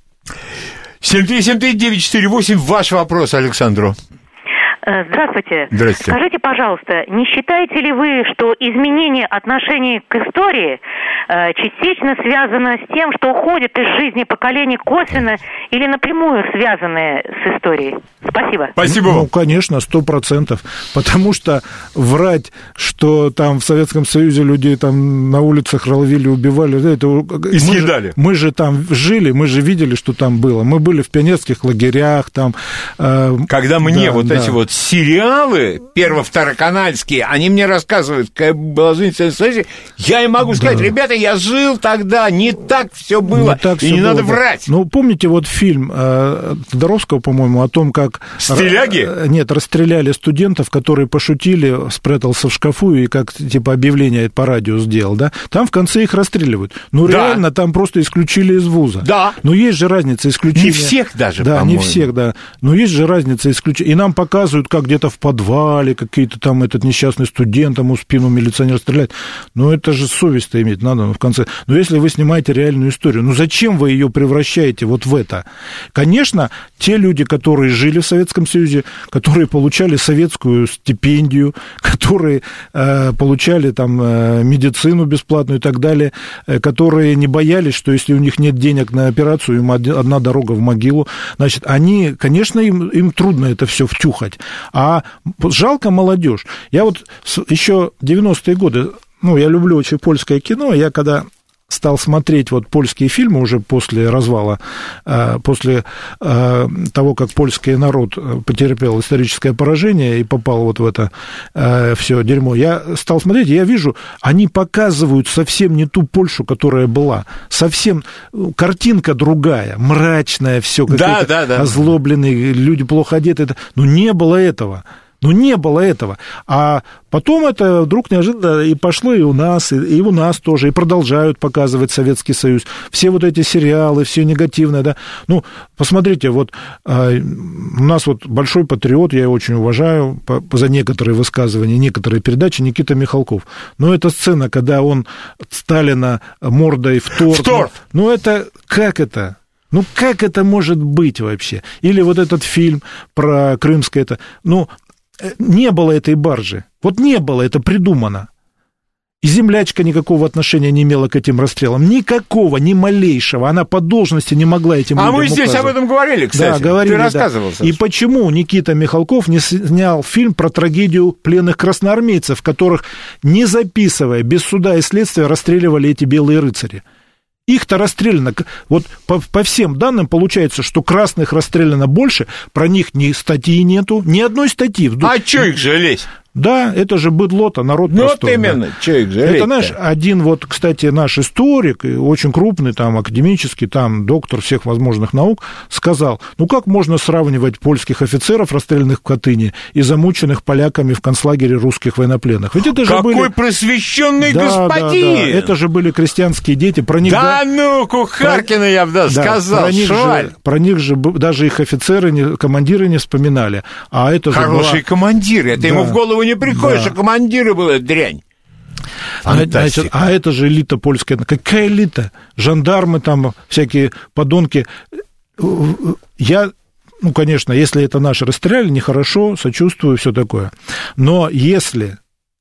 Speaker 3: 7373948, ваш вопрос Александру.
Speaker 8: Здравствуйте.
Speaker 3: Здравствуйте.
Speaker 8: Скажите, пожалуйста, не считаете ли вы, что изменение отношений к истории частично связано с тем, что уходит из жизни поколений косвенно или напрямую связанные с историей? Спасибо.
Speaker 3: Спасибо.
Speaker 4: Ну, конечно, 100%. Потому что врать, что там в Советском Союзе людей там на улицах ловили, убивали, это...
Speaker 3: И съедали.
Speaker 4: Мы же там жили, мы же видели, что там было. Мы были в пионерских лагерях, там...
Speaker 3: Когда мне эти вот сериалы перво-второканальские, они мне рассказывают, какая была жизнь в Советском Союзе, я им могу сказать, ребята, я жил тогда, не так все было, не надо врать.
Speaker 4: Ну, помните вот фильм Тодоровского, по-моему, о том, как...
Speaker 3: Стиляги?
Speaker 4: Нет, расстреляли студентов, которые пошутили, спрятался в шкафу и как, типа, объявление по радио сделал, да? Там в конце их расстреливают. Ну, реально, там просто исключили из вуза.
Speaker 3: Да.
Speaker 4: Но есть же разница исключения...
Speaker 3: Не всех даже,
Speaker 4: да,
Speaker 3: по-моему.
Speaker 4: Не всех, да. Но есть же разница исключения. И нам показывают показывают, как где-то в подвале какие-то там этот несчастный студент, ему в спину милиционер стреляет. Ну, это же совесть-то иметь надо, в конце. Но если вы снимаете реальную историю, ну, зачем вы ее превращаете вот в это? Конечно, те люди, которые жили в Советском Союзе, которые получали советскую стипендию, которые получали там медицину бесплатную и так далее, которые не боялись, что если у них нет денег на операцию, им одна дорога в могилу, значит, они, конечно, им трудно это все втюхать. А жалко молодежь. Я вот еще 90-е годы, ну, я люблю очень польское кино, я когда стал смотреть вот польские фильмы уже после развала, после того, как польский народ потерпел историческое поражение и попал вот в это все дерьмо, я стал смотреть, и я вижу, они показывают совсем не ту Польшу, которая была, совсем картинка другая, мрачная, все какое-то озлобленные, люди плохо одеты, ну, не было этого. Ну, не было этого. А потом это вдруг неожиданно и пошло и у нас, и у нас тоже, и продолжают показывать Советский Союз. Все вот эти сериалы, все негативное, да. Ну, посмотрите, вот у нас вот большой патриот, я его очень уважаю за некоторые высказывания, некоторые передачи, Никита Михалков. Но эта сцена, когда он Сталина мордой в торт. Ну, это, как это? Ну, как это может быть вообще? Или вот этот фильм про Крымское, это, ну, не было этой баржи. Вот не было, это придумано. И землячка никакого отношения не имела к этим расстрелам. Никакого, ни малейшего. Она по должности не могла этим людям
Speaker 3: мы здесь об этом говорили, кстати.
Speaker 4: Да, говорили,
Speaker 3: ты рассказывал.
Speaker 4: Да. И почему Никита Михалков не снял фильм про трагедию пленных красноармейцев, которых, не записывая, без суда и следствия, расстреливали эти белые рыцари? Их-то расстреляно, вот по всем данным получается, что красных расстреляно больше, про них ни статьи нету, ни одной статьи.
Speaker 3: А чё их жалеть?
Speaker 4: Да, это же быдло-то, народ простой.
Speaker 3: Вот именно, да. Чё их жалеть-то?
Speaker 4: Это, знаешь, один вот, кстати, наш историк, очень крупный, там, академический, там, доктор всех возможных наук, сказал, ну, как можно сравнивать польских офицеров, расстрелянных в Катыни, и замученных поляками в концлагере русских военнопленных? Ведь это же
Speaker 3: какой просвещенный господин!
Speaker 4: Да, это же были крестьянские дети, про них...
Speaker 3: Да ну, Кухаркина я бы сказал,
Speaker 4: про них же даже их офицеры, командиры не вспоминали. А это
Speaker 3: хорошие командиры, это ему в голову не приходишь, а командиры была дрянь.
Speaker 4: Значит, а это же элита польская. Какая элита? Жандармы там, всякие подонки. Я, ну, конечно, если это наши расстреляли, нехорошо, сочувствую, все такое. Но если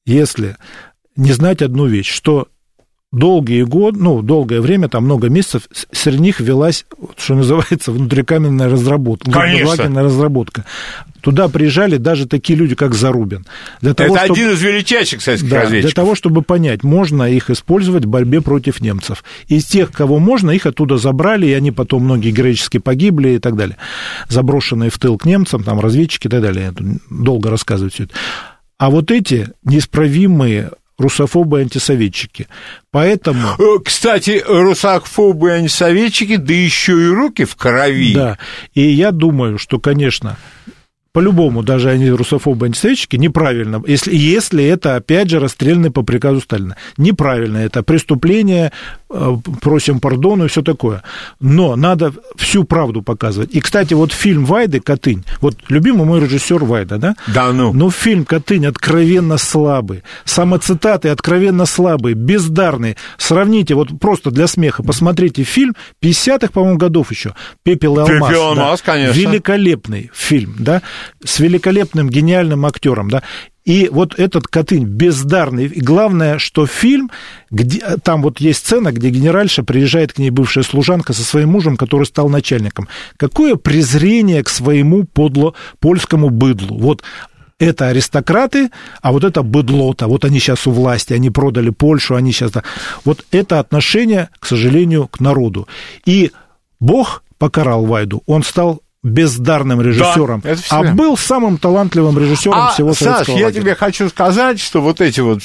Speaker 4: не знать одну вещь, что долгое время, там много месяцев, среди них велась, что называется, внутрикаменная разработка.
Speaker 3: Конечно.
Speaker 4: Разработка. Туда приезжали даже такие люди, как Зарубин.
Speaker 3: Это один из величайших советских разведчиков.
Speaker 4: Для того, чтобы понять, можно их использовать в борьбе против немцев. Из тех, кого можно, их оттуда забрали, и они потом многие героически погибли и так далее. Заброшенные в тыл к немцам, там разведчики и так далее. Долго рассказывать все это. А вот эти неисправимые русофобы и антисоветчики. Поэтому...
Speaker 3: Кстати, русофобы и антисоветчики, да еще и руки в крови.
Speaker 4: Да, и я думаю, что, конечно, по-любому, даже они русофобы и антисоветчики, неправильно, если это, опять же, расстреляны по приказу Сталина. Неправильно, это преступление, просим пардона и все такое. Но надо всю правду показывать. И, кстати, вот фильм Вайды «Катынь», вот любимый мой режиссер Вайда, да?
Speaker 3: Да ну.
Speaker 4: Но фильм «Катынь» откровенно слабый, самоцитаты откровенно слабые, бездарные. Сравните, вот просто для смеха, посмотрите фильм 50-х, по-моему, годов еще, «Пепел и алмаз».
Speaker 3: «Пепел и алмаз», да? Конечно.
Speaker 4: Великолепный фильм, да, с великолепным, гениальным актером, да. И вот этот Катынь бездарный. И главное, что фильм, там вот есть сцена, где генеральша приезжает к ней бывшая служанка со своим мужем, который стал начальником. Какое презрение к своему польскому быдлу. Вот это аристократы, а вот это быдло-то. Вот они сейчас у власти, они продали Польшу, они сейчас... Вот это отношение, к сожалению, к народу. И Бог покарал Вайду, он стал бездарным режиссером, да, а был самым талантливым режиссером всего советского лагеря.
Speaker 3: Я тебе хочу сказать, что вот эти вот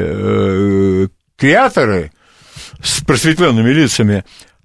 Speaker 3: все креаторы с просветленными лицами,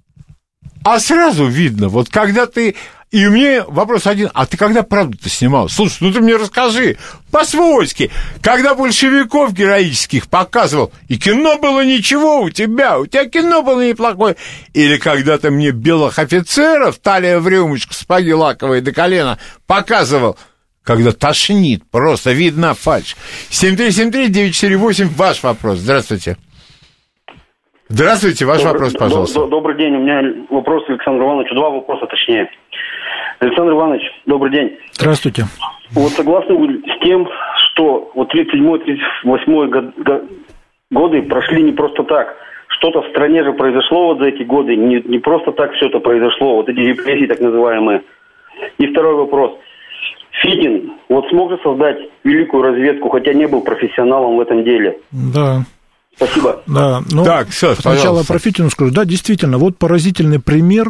Speaker 3: а сразу видно, вот когда ты... И у меня вопрос один, а ты когда правду-то снимал? Слушай, ну ты мне расскажи, по-свойски, когда большевиков героических показывал, и кино было ничего у тебя кино было неплохое, или когда ты мне белых офицеров, талия в рюмочку, сапоги лаковые до колена, показывал, когда тошнит, просто видна фальшь. 7373-948, ваш вопрос. Здравствуйте. Здравствуйте, ваш вопрос, пожалуйста.
Speaker 9: Добрый день, у меня вопрос Александру Ивановичу, два вопроса точнее. Александр Иванович, добрый день.
Speaker 4: Здравствуйте.
Speaker 9: Вот согласны вы с тем, что вот 37-38 годы прошли не просто так? Что-то в стране же произошло вот за эти годы, не просто так все это произошло, вот эти репрессии так называемые. И второй вопрос. Фитин вот смог же создать великую разведку, хотя не был профессионалом в этом деле.
Speaker 4: Да.
Speaker 9: Спасибо.
Speaker 4: Да, ну,
Speaker 3: так, все,
Speaker 4: сначала про Фитина скажу. Да, действительно, вот поразительный пример,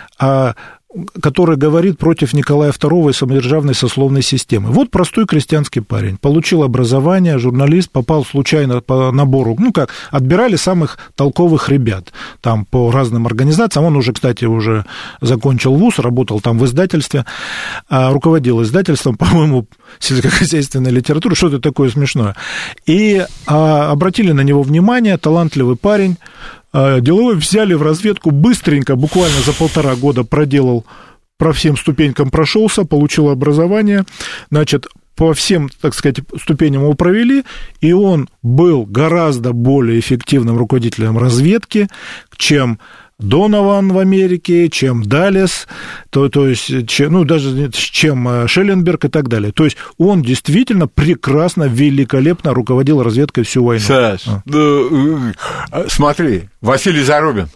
Speaker 4: который говорит против Николая II и самодержавной сословной системы. Вот простой крестьянский парень, получил образование, журналист, попал случайно по набору, ну как, отбирали самых толковых ребят, там по разным организациям, он уже, кстати, уже закончил вуз, работал там в издательстве, руководил издательством, по-моему, сельскохозяйственной литературы, что-то такое смешное, и обратили на него внимание, талантливый парень, деловой взяли в разведку быстренько, буквально за 1,5 года проделал, по всем ступенькам прошелся, получил образование, значит, по всем, так сказать, ступеням его провели, и он был гораздо более эффективным руководителем разведки, чем Донован в Америке, чем Даллес, то есть, даже чем Шелленберг и так далее. То есть он действительно прекрасно, великолепно руководил разведкой всю войну.
Speaker 3: Саш, смотри, Василий Зарубин.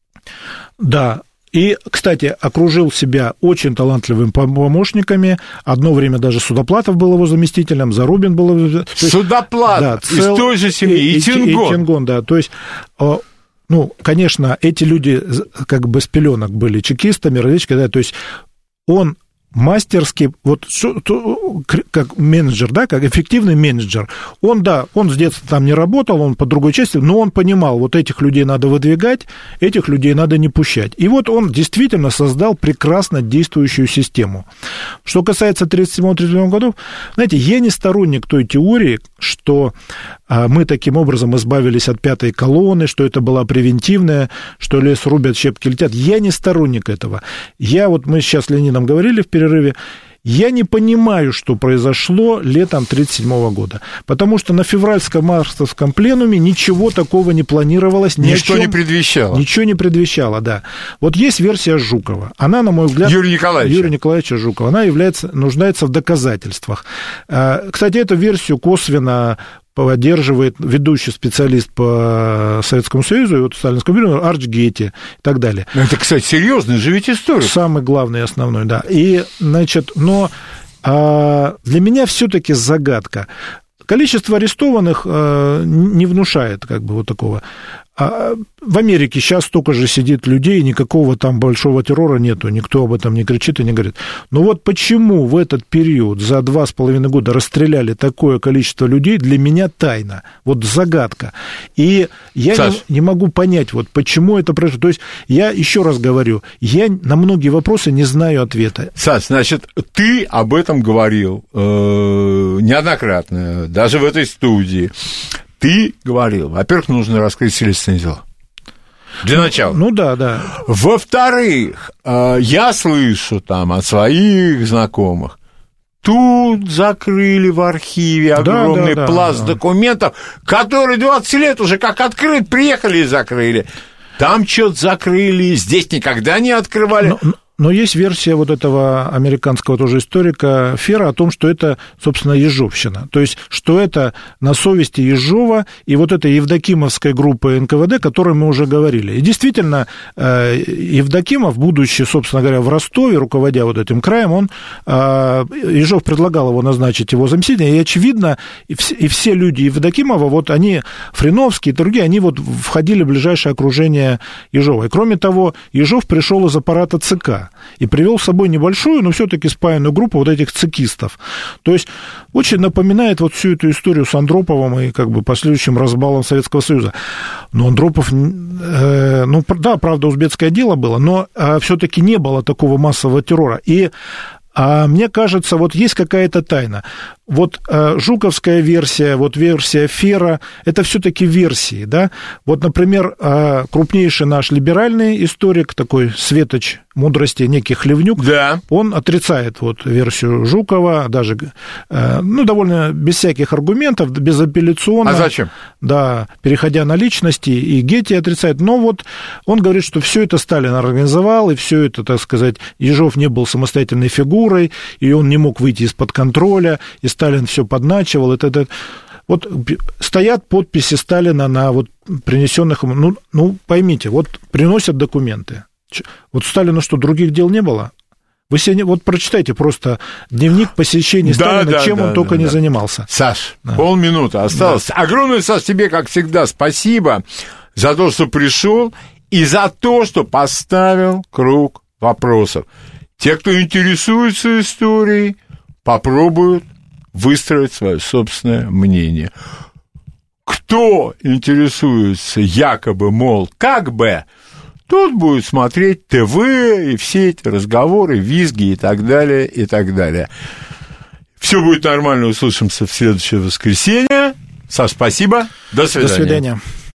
Speaker 4: Да. И, кстати, окружил себя очень талантливыми помощниками. Одно время даже Судоплатов был его заместителем, Зарубин был...
Speaker 3: Судоплатов, да, из той же семьи, и Тингон.
Speaker 4: Да, то есть... конечно, эти люди как бы с пеленок были чекистами, разведчиками, да, то есть он мастерски, вот как менеджер, да, как эффективный менеджер, он с детства там не работал, он по другой части, но он понимал, вот этих людей надо выдвигать, этих людей надо не пущать. И вот он действительно создал прекрасно действующую систему. Что касается 1937-1939 годов, знаете, я не сторонник той теории, что мы таким образом избавились от пятой колонны, что это была превентивная, что лес рубят, щепки летят. Я не сторонник этого. Мы сейчас с Леонидом говорили в перерыве, я не понимаю, что произошло летом 1937 года, потому что на февральско-марсовском пленуме ничего такого не планировалось.
Speaker 3: Ничто не предвещало.
Speaker 4: Ничего не предвещало, да. Вот есть версия Жукова. Она, на мой взгляд...
Speaker 3: Юрия
Speaker 4: Николаевича Жукова. Она нуждается в доказательствах. Кстати, эту версию косвенно поддерживает ведущий специалист по Советскому Союзу и вот сталинскому периоду Арч Гетти и так далее.
Speaker 3: Это, кстати, серьезный же ведь история.
Speaker 4: Самый главный и основной, да. И, значит, но для меня все-таки загадка. Количество арестованных не внушает как бы вот такого. В Америке сейчас столько же сидит людей, никакого там большого террора нету, никто об этом не кричит и не говорит. Но вот почему в этот период за 2,5 года расстреляли такое количество людей, для меня тайна, вот загадка. И я не могу понять, вот почему это произошло. То есть я еще раз говорю, я на многие вопросы не знаю ответа.
Speaker 3: Саш, значит, ты об этом говорил неоднократно, даже в этой студии. Ты говорил, во-первых, нужно раскрыть следственные дела. Для начала.
Speaker 4: Ну да.
Speaker 3: Во-вторых, я слышу там от своих знакомых, тут закрыли в архиве огромный пласт документов, который 20 лет уже как открыт, приехали и закрыли. Там что-то закрыли, здесь никогда не открывали.
Speaker 4: Но есть версия вот этого американского тоже историка Фера о том, что это, собственно, ежовщина. То есть, что это на совести Ежова и вот этой евдокимовской группы НКВД, о которой мы уже говорили. И действительно, Евдокимов, будучи, собственно говоря, в Ростове, руководя вот этим краем, Ежов предлагал его назначить его заместителем, и, очевидно, и все люди Евдокимова, вот они, Фриновский и другие, они вот входили в ближайшее окружение Ежова. И, кроме того, Ежов пришел из аппарата ЦК и привел с собой небольшую, но все-таки спаянную группу вот этих цекистов. То есть очень напоминает вот всю эту историю с Андроповым и как бы последующим разбалом Советского Союза. Но Андропов, правда, узбекское дело было, но все-таки не было такого массового террора. И мне кажется, вот есть какая-то тайна. вот жуковская версия, вот версия Фера, это все-таки версии, да. Вот, например, крупнейший наш либеральный историк, такой светоч мудрости, некий Хлевнюк,
Speaker 3: да.
Speaker 4: Он отрицает вот версию Жукова, даже, довольно без всяких аргументов, безапелляционно.
Speaker 3: А зачем?
Speaker 4: Да, переходя на личности, и Гетти отрицает, но вот он говорит, что все это Сталин организовал, и все это, так сказать, Ежов не был самостоятельной фигурой, и он не мог выйти из-под контроля, и Сталин все подначивал, это. Вот стоят подписи Сталина на вот принесенных ему, поймите, вот приносят документы. Вот Сталину что, других дел не было? Вы себе вот прочитайте просто дневник посещений Сталина, чем он только не занимался.
Speaker 3: Саш, полминуты осталось. Да. Огромное, Саш, тебе, как всегда, спасибо за то, что пришел, и за то, что поставил круг вопросов. Те, кто интересуется историей, попробуют выстроить свое собственное мнение. Кто интересуется якобы, мол, как бы, тот будет смотреть ТВ и все эти разговоры, визги и так далее, и так далее. Все будет нормально, услышимся в следующее воскресенье. Саш, спасибо. До свидания.
Speaker 4: До свидания.